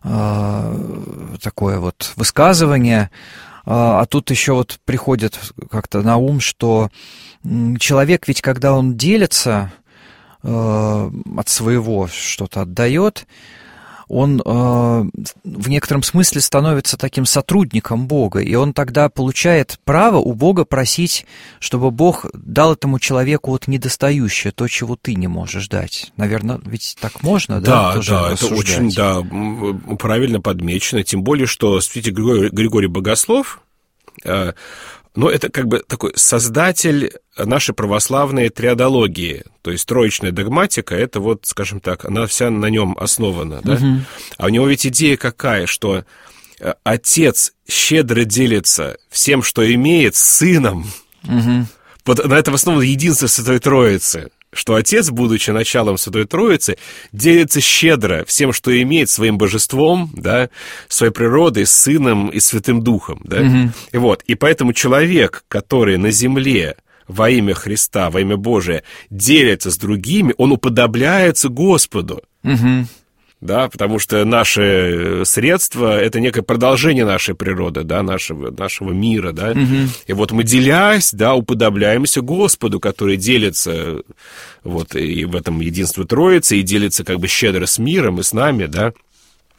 такое вот высказывание. А тут еще вот приходит как-то на ум, что человек ведь, когда он делится э, от своего, что-то отдает, он э, в некотором смысле становится таким сотрудником Бога, и он тогда получает право у Бога просить, чтобы Бог дал этому человеку вот недостающее, то, чего ты не можешь дать. Наверное, ведь так можно, да? Да, да, это очень, да, правильно подмечено, тем более, что святитель Григорий, Григорий Богослов, э, ну, это как бы такой создатель нашей православной триадологии, то есть троичная догматика, это вот, скажем так, она вся на нем основана, да? Угу. А у него ведь идея какая, что Отец щедро делится всем, что имеет, с Сыном. Угу. Вот на этом основано единство Святой Троицы, что Отец, будучи началом Святой Троицы, делится щедро всем, что имеет, своим божеством, да, своей природой, с Сыном и Святым Духом, да. Угу. И вот, и поэтому человек, который на земле во имя Христа, во имя Божие делится с другими, он уподобляется Господу. Угу. Да, потому что наши средства — это некое продолжение нашей природы, да, нашего, нашего мира, да. Угу. И вот мы, делясь, да, уподобляемся Господу, который делится вот и в этом единстве Троицы, и делится как бы щедро с миром и с нами, да.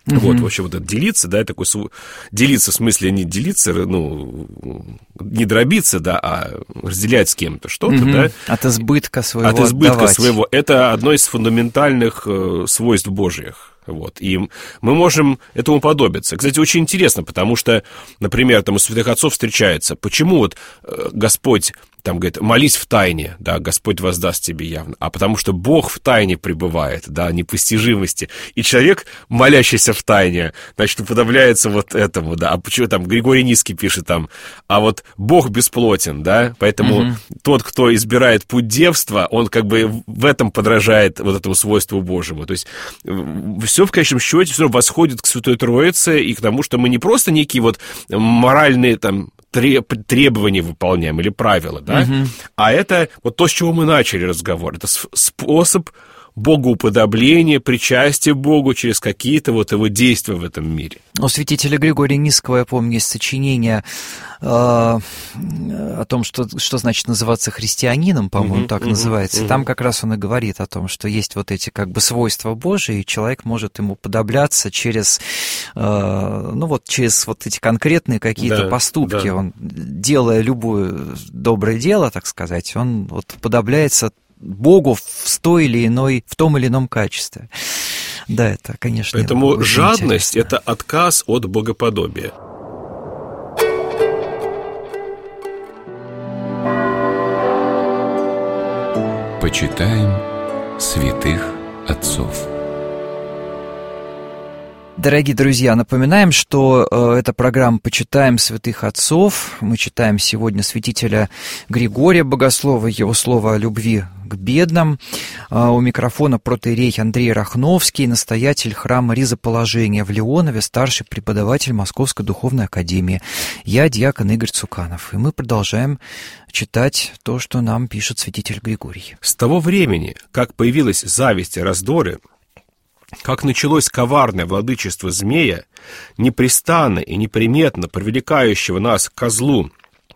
Угу. Вот, в общем, вот это делиться, да, такой делиться в смысле не делиться, ну, не дробиться, да, а разделять с кем-то что-то, угу. да. От избытка своего От избытка отдавать. своего. Это одно из фундаментальных э, свойств Божьих. Вот. И мы можем этому подобиться. Кстати, очень интересно, потому что, например, там у святых отцов встречается, почему вот э, Господь там говорит, молись в тайне, да, Господь воздаст тебе явно, а потому что Бог в тайне пребывает, да, непостижимости, и человек, молящийся в тайне, значит, уподобляется вот этому, да, а почему там Григорий Низкий пишет там, а вот Бог бесплотен, да, поэтому mm-hmm. тот, кто избирает путь девства, он как бы в этом подражает вот этому свойству Божьему, то есть все в конечном счете все восходит к Святой Троице и к тому, что мы не просто некие вот моральные там требования выполняем или правила, да, угу. а это вот то, с чего мы начали разговор, это способ богоуподобления, причастия Богу через какие-то вот его действия в этом мире. У святителя Григория Низкого, я помню, есть сочинение э, о том, что, что значит называться христианином, по-моему, uh-huh, так uh-huh, называется. Uh-huh. Там как раз он и говорит о том, что есть вот эти как бы свойства Божии, и человек может ему подобляться через, э, ну вот через вот эти конкретные какие-то да, поступки. Да. Он, делая любое доброе дело, так сказать, он вот подобляется Богу в той или иной, в том или ином качестве. Да, это, конечно. Поэтому жадность – это отказ от богоподобия. Почитаем святых отцов. Дорогие друзья, напоминаем, что э, это программа «Почитаем святых отцов». Мы читаем сегодня святителя Григория Богослова, его слово о любви к бедным. Э, у микрофона протоиерей Андрей Рахновский, настоятель храма Ризоположения в Леонове, старший преподаватель Московской духовной академии. Я диакон Игорь Цуканов, и мы продолжаем читать то, что нам пишет святитель Григорий. С того времени, как появилась зависть и раздоры, как началось коварное владычество змея, непрестанно и неприметно привлекающего нас к козлу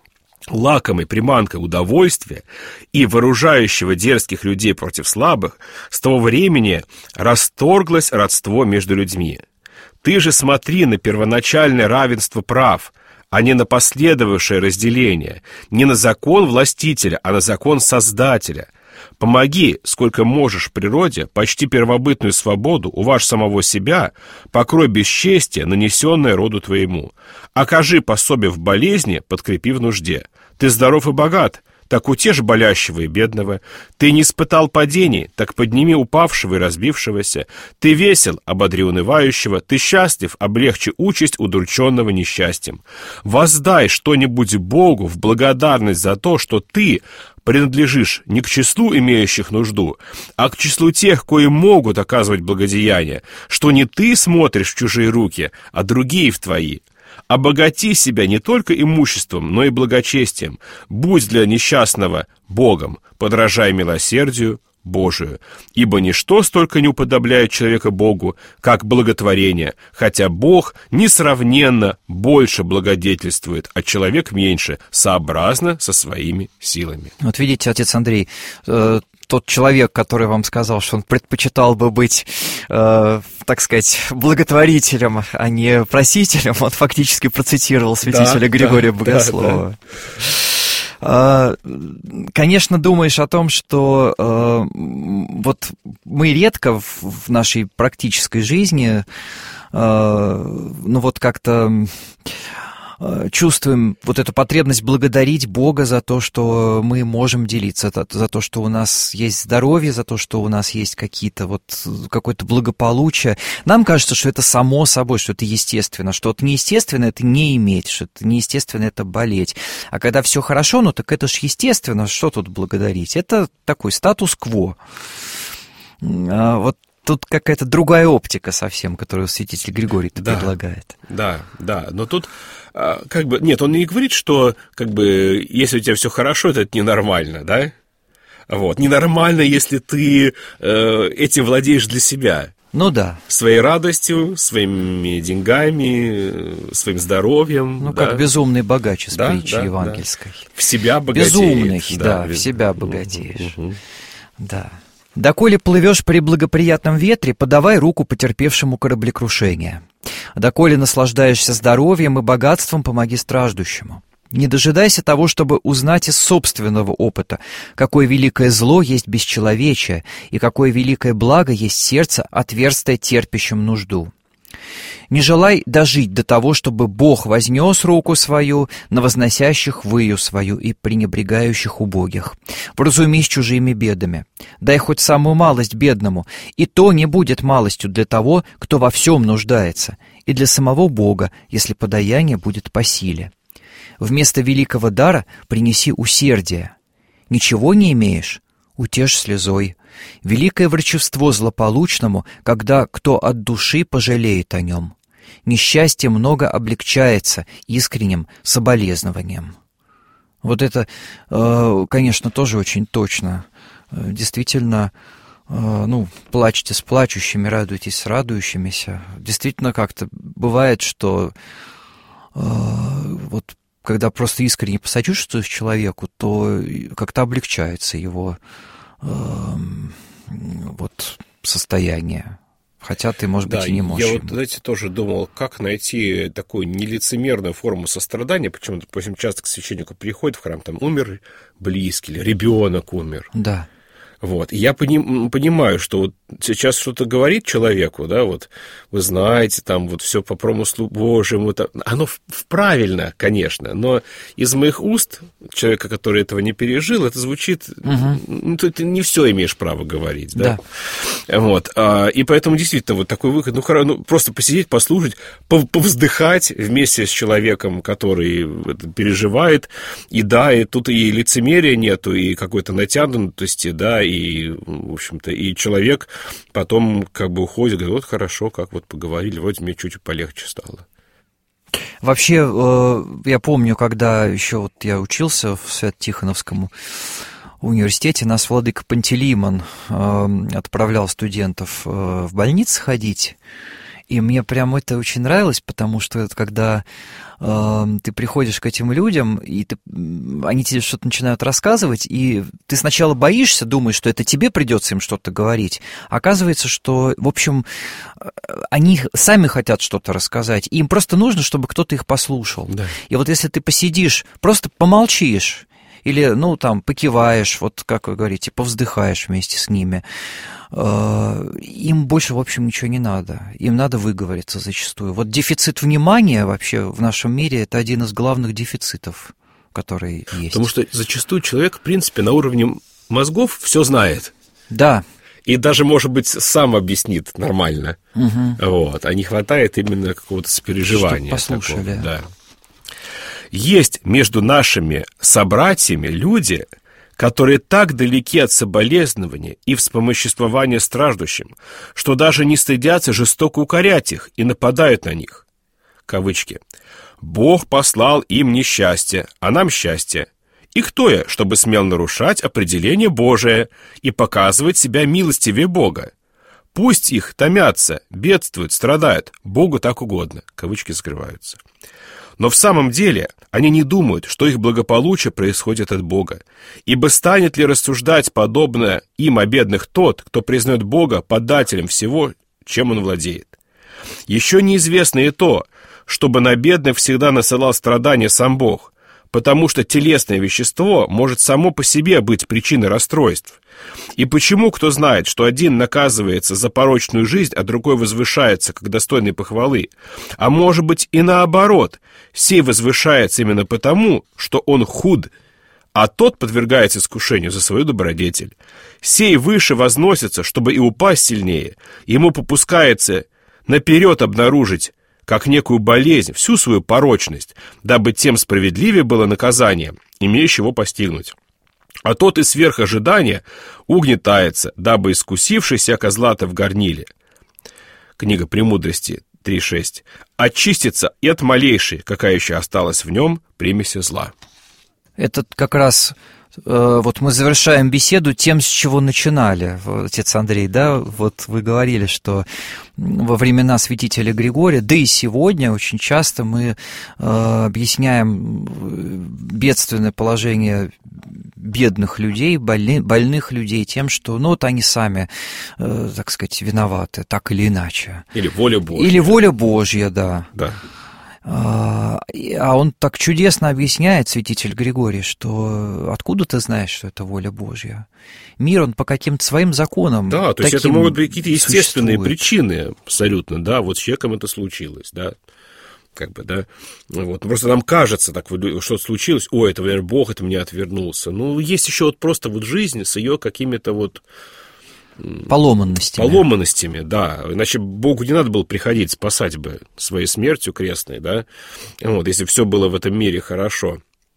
лакомой приманкой удовольствия и вооружающего дерзких людей против слабых, с того времени расторглось родство между людьми. Ты же смотри на первоначальное равенство прав, а не на последовавшее разделение, не на закон властителя, а на закон Создателя. Помоги, сколько можешь природе, почти первобытную свободу, уважь самого себя, покрой бесчестие, нанесенное роду твоему. Окажи пособие в болезни, подкрепи в нужде. Ты здоров и богат, так утешь болящего и бедного. Ты не испытал падений, так подними упавшего и разбившегося. Ты весел, ободри унывающего. Ты счастлив, облегчи участь удрученного несчастьем. Воздай что-нибудь Богу в благодарность за то, что ты принадлежишь не к числу имеющих нужду, а к числу тех, кои могут оказывать благодеяние, что не ты смотришь в чужие руки, а другие в твои. Обогати себя не только имуществом, но и благочестием. Будь для несчастного Богом, подражай милосердию Божию. Ибо ничто столько не уподобляет человека Богу, как благотворение, хотя Бог несравненно больше благодетельствует, а человек меньше, сообразно со своими силами. Вот видите, отец Андрей, э, тот человек, который вам сказал, что он предпочитал бы быть, э, так сказать, благотворителем, а не просителем, он фактически процитировал святителя да, Григория да, Богослова. Да, да. Конечно, думаешь о том, что э, вот мы редко в, в нашей практической жизни, э, ну вот как-то э, чувствуем вот эту потребность благодарить Бога за то, что мы можем делиться, за, за то, что у нас есть здоровье, за то, что у нас есть какие-то вот какое-то благополучие. Нам кажется, что это само собой, что это естественно, что это неестественно, это не иметь, что это неестественно, это болеть. А когда все хорошо, ну так это ж естественно, что тут благодарить? Это такой статус-кво. А вот тут какая-то другая оптика совсем, которую святитель Григорий-то да, предлагает. Да, да, но тут как бы, нет, он не говорит, что как бы, если у тебя все хорошо, это ненормально, да? Вот, ненормально, если ты э, этим владеешь для себя. Ну да. Своей радостью, своими деньгами, своим здоровьем. Ну, да. как безумный богач из да, притчи да, евангельской. Да. В себя богатеешь. Безумный, да, да, в себя богатеешь. Угу. Да. Доколе плывешь при благоприятном ветре, подавай руку потерпевшему кораблекрушение. Доколе наслаждаешься здоровьем и богатством, помоги страждущему. Не дожидайся того, чтобы узнать из собственного опыта, какое великое зло есть бесчеловечие и какое великое благо есть сердце, отверстое терпящим нужду. Не желай дожить до того, чтобы Бог вознес руку свою на возносящих выю свою и пренебрегающих убогих. Вразумись чужими бедами. Дай хоть самую малость бедному, и то не будет малостью для того, кто во всем нуждается, и для самого Бога, если подаяние будет по силе. Вместо великого дара принеси усердие. Ничего не имеешь? Утешь слезой. Великое врачевство злополучному, когда кто от души пожалеет о нем. Несчастье много облегчается искренним соболезнованием. Вот это, конечно, тоже очень точно. Действительно, ну, плачьте с плачущими, радуйтесь с радующимися. Действительно, как-то бывает, что вот когда просто искренне посочувствуешь человеку, то как-то облегчается его вот состояние. Хотя ты, может быть, да, и не можешь. Я вот, знаете, тоже думал, как найти такую нелицемерную форму сострадания. Почему, допустим, часто к священнику приходит в храм, там умер близкий, или ребенок умер. Да. Вот. И я пони- понимаю, что вот сейчас что-то говорит человеку, да, вот, вы знаете, там вот все по промыслу Божьему, там, оно в- правильно, конечно, но из моих уст, человека, который этого не пережил, это звучит, угу. ну, ты, ты не все имеешь право говорить, да. да. Вот. А, и поэтому действительно вот такой выход, ну, хорошо, ну, просто посидеть, послушать, повздыхать вместе с человеком, который это переживает, и да, и тут и лицемерия нету, и какой-то натянутости, да, и И, в общем-то, и человек потом как бы уходит, говорит, вот хорошо, как вот поговорили, вроде мне чуть полегче стало. Вообще, я помню, когда еще вот я учился в Свято-Тихоновском университете, нас владыка Пантелеймон отправлял студентов в больницы ходить, и мне прям это очень нравилось, потому что это когда э, ты приходишь к этим людям, и ты, они тебе что-то начинают рассказывать, и ты сначала боишься, думаешь, что это тебе придется им что-то говорить. Оказывается, что, в общем, они сами хотят что-то рассказать, и им просто нужно, чтобы кто-то их послушал. Да. И вот если ты посидишь, просто помолчишь, или, ну, там, покиваешь, вот как вы говорите, повздыхаешь вместе с ними, им больше, в общем, ничего не надо. Им надо выговориться зачастую. Вот дефицит внимания вообще в нашем мире – это один из главных дефицитов, который есть. Потому что зачастую человек, в принципе, на уровне мозгов все знает. Да. И даже, может быть, сам объяснит нормально. Угу. Вот. А не хватает именно какого-то сопереживания. Чтобы послушали. Такого, да. Есть между нашими собратьями люди, которые так далеки от соболезнования и вспомоществования страждущим, что даже не стыдятся жестоко укорять их и нападают на них. Кавычки. «Бог послал им несчастье, а нам счастье. И кто я, чтобы смел нарушать определение Божие и показывать себя милостивее Бога? Пусть их томятся, бедствуют, страдают, Богу так угодно». Кавычки закрываются. Но в самом деле они не думают, что их благополучие происходит от Бога. Ибо станет ли рассуждать подобно им о бедных тот, кто признает Бога подателем всего, чем он владеет? Еще неизвестно и то, чтобы на бедных всегда насылал страдания сам Бог, потому что телесное вещество может само по себе быть причиной расстройств. И почему кто знает, что один наказывается за порочную жизнь, а другой возвышается, как достойный похвалы? А может быть и наоборот, сей возвышается именно потому, что он худ, а тот подвергается искушению за свою добродетель. Сей выше возносится, чтобы и упасть сильнее, ему попускается наперед обнаружить, как некую болезнь, всю свою порочность, дабы тем справедливее было наказание, имеющее его постигнуть. А тот и сверх ожидания угнетается, дабы искусившись яко злато в горниле. Книга «Премудрости» три шесть. Очистится и от малейшей, какая еще осталась в нем, примеси зла. Это как раз Вот мы завершаем беседу тем, с чего начинали, отец Андрей, да, вот вы говорили, что во времена святителя Григория, да и сегодня очень часто мы объясняем бедственное положение бедных людей, больных, больных людей тем, что, ну, вот они сами, так сказать, виноваты, так или иначе. Или воля Божья. Или воля Божья, да. Да. А он так чудесно объясняет, святитель Григорий, что откуда ты знаешь, что это воля Божья? Мир, он по каким-то своим законам. Да, то есть это могут быть какие-то естественные существует. Причины абсолютно, да, вот с человеком это случилось, да, как бы, да, вот, просто нам кажется, так, что-то случилось, ой, это, наверное, Бог от меня отвернулся. Ну, есть еще вот просто вот жизнь с ее какими-то вот поломанностями. Поломанностями, да. Иначе Богу не надо было приходить, спасать бы своей смертью крестной, да. Вот, если все было в этом мире хорошо.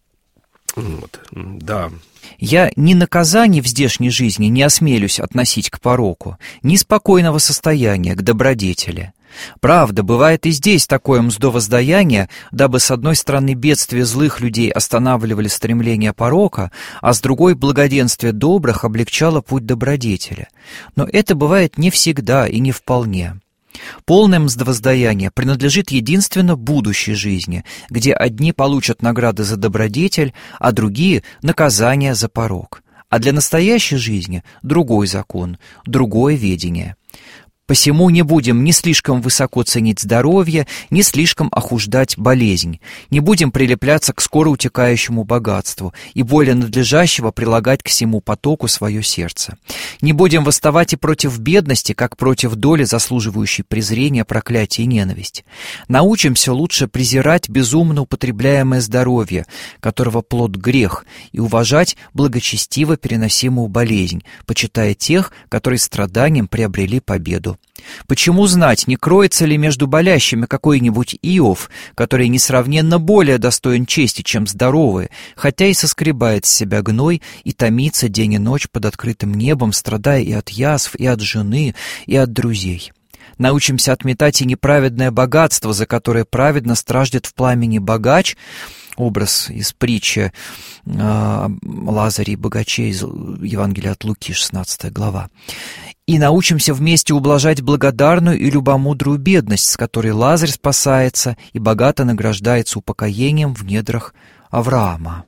Вот, да. Я ни наказаний в здешней жизни не осмелюсь относить к пороку, ни спокойного состояния к добродетели. Правда, бывает и здесь такое мздовоздаяние, дабы с одной стороны бедствия злых людей останавливали стремление порока, а с другой благоденствие добрых облегчало путь добродетели. Но это бывает не всегда и не вполне. Полное мздовоздаяние принадлежит единственно будущей жизни, где одни получат награды за добродетель, а другие — наказание за порок. А для настоящей жизни другой закон, другое ведение. Посему не будем ни слишком высоко ценить здоровье, ни слишком охуждать болезнь, не будем прилепляться к скоро утекающему богатству и более надлежащего прилагать к всему потоку свое сердце. Не будем восставать и против бедности, как против доли, заслуживающей презрения, проклятия и ненависть. Научимся лучше презирать безумно употребляемое здоровье, которого плод грех, и уважать благочестиво переносимую болезнь, почитая тех, которые страданием приобрели победу. Почему знать, не кроется ли между болящими какой-нибудь Иов, который несравненно более достоин чести, чем здоровый, хотя и соскребает с себя гной и томится день и ночь под открытым небом, страдая и от язв, и от жены, и от друзей? Научимся отметать и неправедное богатство, за которое праведно страждет в пламени богач, образ из притчи э, Лазаря и богачей из Евангелия от Луки, шестнадцатая глава. И научимся вместе ублажать благодарную и любомудрую бедность, с которой Лазарь спасается и богато награждается упокоением в недрах Авраама.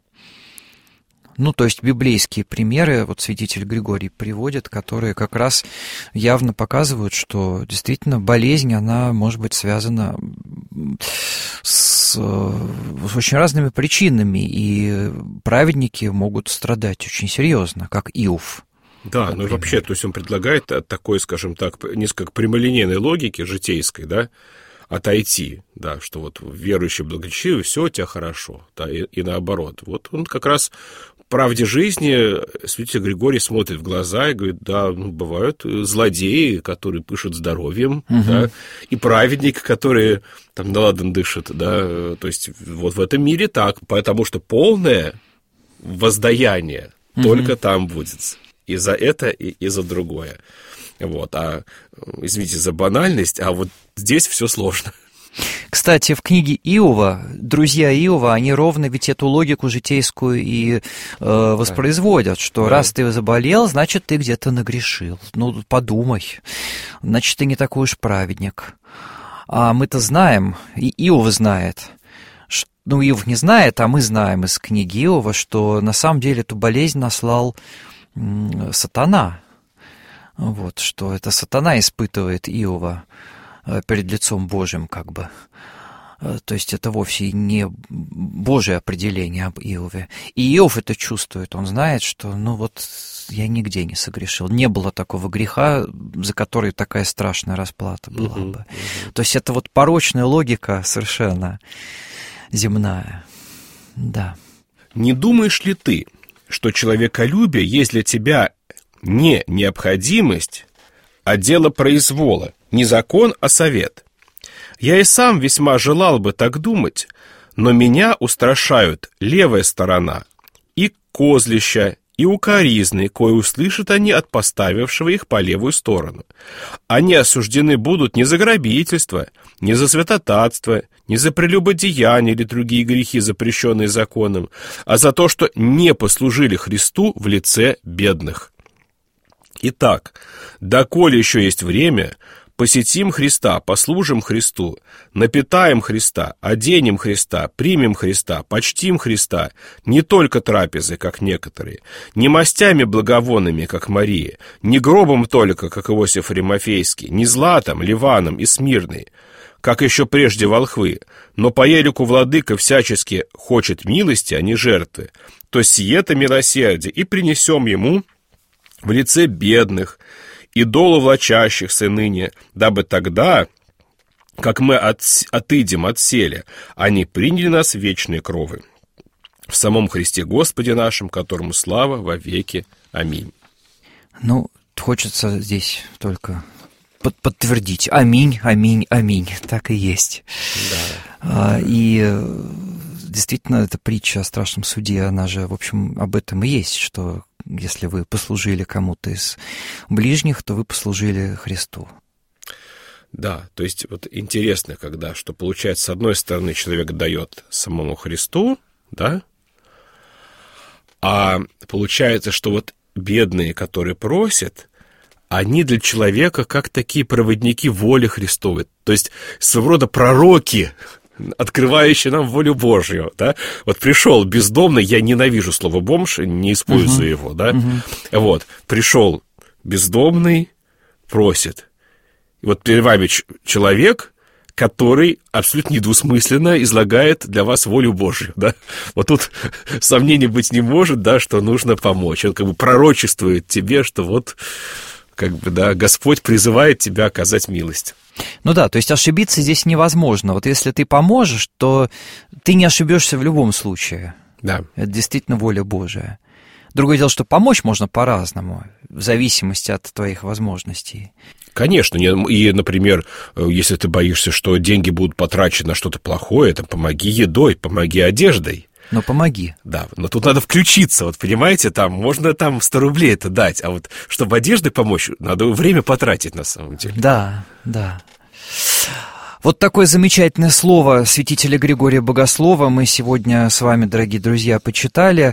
Ну, то есть библейские примеры, вот святитель Григорий приводит, которые как раз явно показывают, что действительно болезнь, она может быть связана с, с очень разными причинами, и праведники могут страдать очень серьезно, как Иов. Да, ну и вообще, то есть он предлагает от такой, скажем так, несколько прямолинейной логики житейской, да, отойти, да, что вот верующий благочестивый, все у тебя хорошо, да, и, и наоборот. Вот он как раз в правде жизни, святитель Григорий смотрит в глаза и говорит, да, ну, бывают злодеи, которые пышут здоровьем, угу. да, и праведники, которые там наладан дышат, да, то есть вот в этом мире так, потому что полное воздаяние угу. только там будет. И за это, и, и за другое. Вот. А, извините за банальность, а вот здесь все сложно. Кстати, в книге Иова, друзья Иова, они ровно ведь эту логику житейскую и э, воспроизводят, что да. раз ты заболел, значит, ты где-то нагрешил. Ну, подумай, значит, ты не такой уж праведник. А мы-то знаем, и Иов знает, что, ну, Иов не знает, а мы знаем из книги Иова, что на самом деле эту болезнь наслал сатана, вот, что это сатана испытывает Иова перед лицом Божьим, как бы. То есть это вовсе не Божье определение об Иове. И Иов это чувствует, он знает, что, ну вот, я нигде не согрешил. Не было такого греха, за который такая страшная расплата была uh-huh, бы. Uh-huh. То есть это вот порочная логика совершенно земная. Да. Не думаешь ли ты, что человеколюбие есть для тебя не необходимость, а дело произвола, не закон, а совет? Я и сам весьма желал бы так думать, но меня устрашают левая сторона и козлища, и укоризны, кое услышат они от поставившего их по левую сторону. Они осуждены будут не за грабительство, не за святотатство, не за прелюбодеяние или другие грехи, запрещенные законом, а за то, что не послужили Христу в лице бедных. Итак, доколе еще есть время, посетим Христа, послужим Христу, напитаем Христа, оденем Христа, примем Христа, почтим Христа, не только трапезы, как некоторые, не мастями благовонными, как Мария, не гробом только, как Иосиф Римофейский, не златом, ливаном и смирной, как еще прежде волхвы, но по елику владыка всячески хочет милости, а не жертвы, то сие-то милосердие и принесем ему в лице бедных, идолу влачащихся ныне, дабы тогда, как мы от, отыдем от селя, они приняли нас в вечные кровы. В самом Христе Господе нашем, которому слава во веки. Аминь. Ну, хочется здесь только под, подтвердить. Аминь, аминь, аминь. Так и есть. Да. И действительно, эта притча о страшном суде, она же, в общем, об этом и есть, что если вы послужили кому-то из ближних, то вы послужили Христу. Да, то есть вот интересно, когда, что получается, с одной стороны, человек дает самому Христу, да, а получается, что вот бедные, которые просят, они для человека как такие проводники воли Христовой, то есть своего рода пророки, открывающий нам волю Божью, да? Вот пришел бездомный, я ненавижу слово «бомж», не использую uh-huh. его, да? Uh-huh. Вот, пришел бездомный, просит. И вот перед вами человек, который абсолютно недвусмысленно излагает для вас волю Божью, да? Вот тут сомнений быть не может, да, что нужно помочь. Он как бы пророчествует тебе, что вот, как бы, да, Господь призывает тебя оказать милость. Ну да, то есть ошибиться здесь невозможно. Вот если ты поможешь, то ты не ошибешься в любом случае. Да. Это действительно воля Божия. Другое дело, что помочь можно по-разному, в зависимости от твоих возможностей. Конечно, и, например, если ты боишься, что деньги будут потрачены на что-то плохое, то помоги едой, помоги одеждой. Но помоги. Да, но тут надо включиться, вот понимаете, там можно там сто рублей это дать, а вот чтобы одеждой помочь, надо время потратить на самом деле. Да, да. Вот такое замечательное слово святителя Григория Богослова мы сегодня с вами, дорогие друзья, почитали,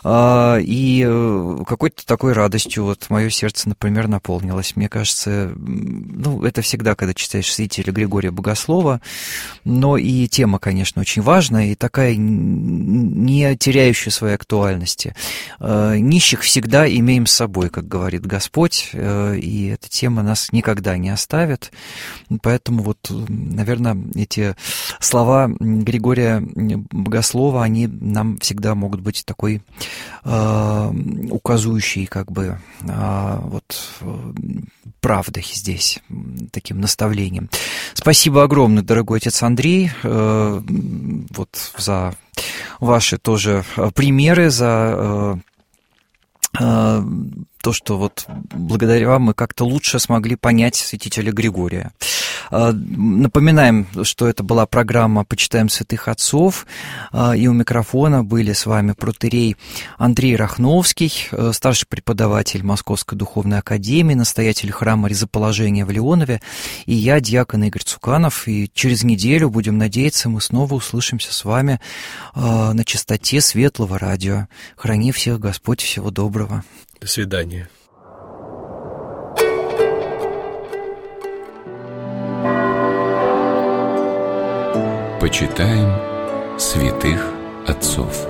и какой-то такой радостью вот мое сердце, например, наполнилось. Мне кажется, ну, это всегда, когда читаешь святителя Григория Богослова, но и тема, конечно, очень важная, и такая, не теряющая своей актуальности. Нищих всегда имеем с собой, как говорит Господь, и эта тема нас никогда не оставит, поэтому вот... Наверное, эти слова Григория Богослова, они нам всегда могут быть такой э, указующей, как бы, э, вот, правдой здесь, таким наставлением. Спасибо огромное, дорогой отец Андрей, э, вот за ваши тоже примеры, за... Э, то, что вот благодаря вам мы как-то лучше смогли понять святителя Григория. Напоминаем, что это была программа «Почитаем святых отцов», и у микрофона были с вами протоиерей Андрей Рахновский, старший преподаватель Московской духовной академии, настоятель храма Ризоположения в Леонове, и я, диакон Игорь Цуканов, и через неделю, будем надеяться, мы снова услышимся с вами на частоте Светлого радио. Храни всех Господь, всего доброго. До свидания. Почитаем святых отцов.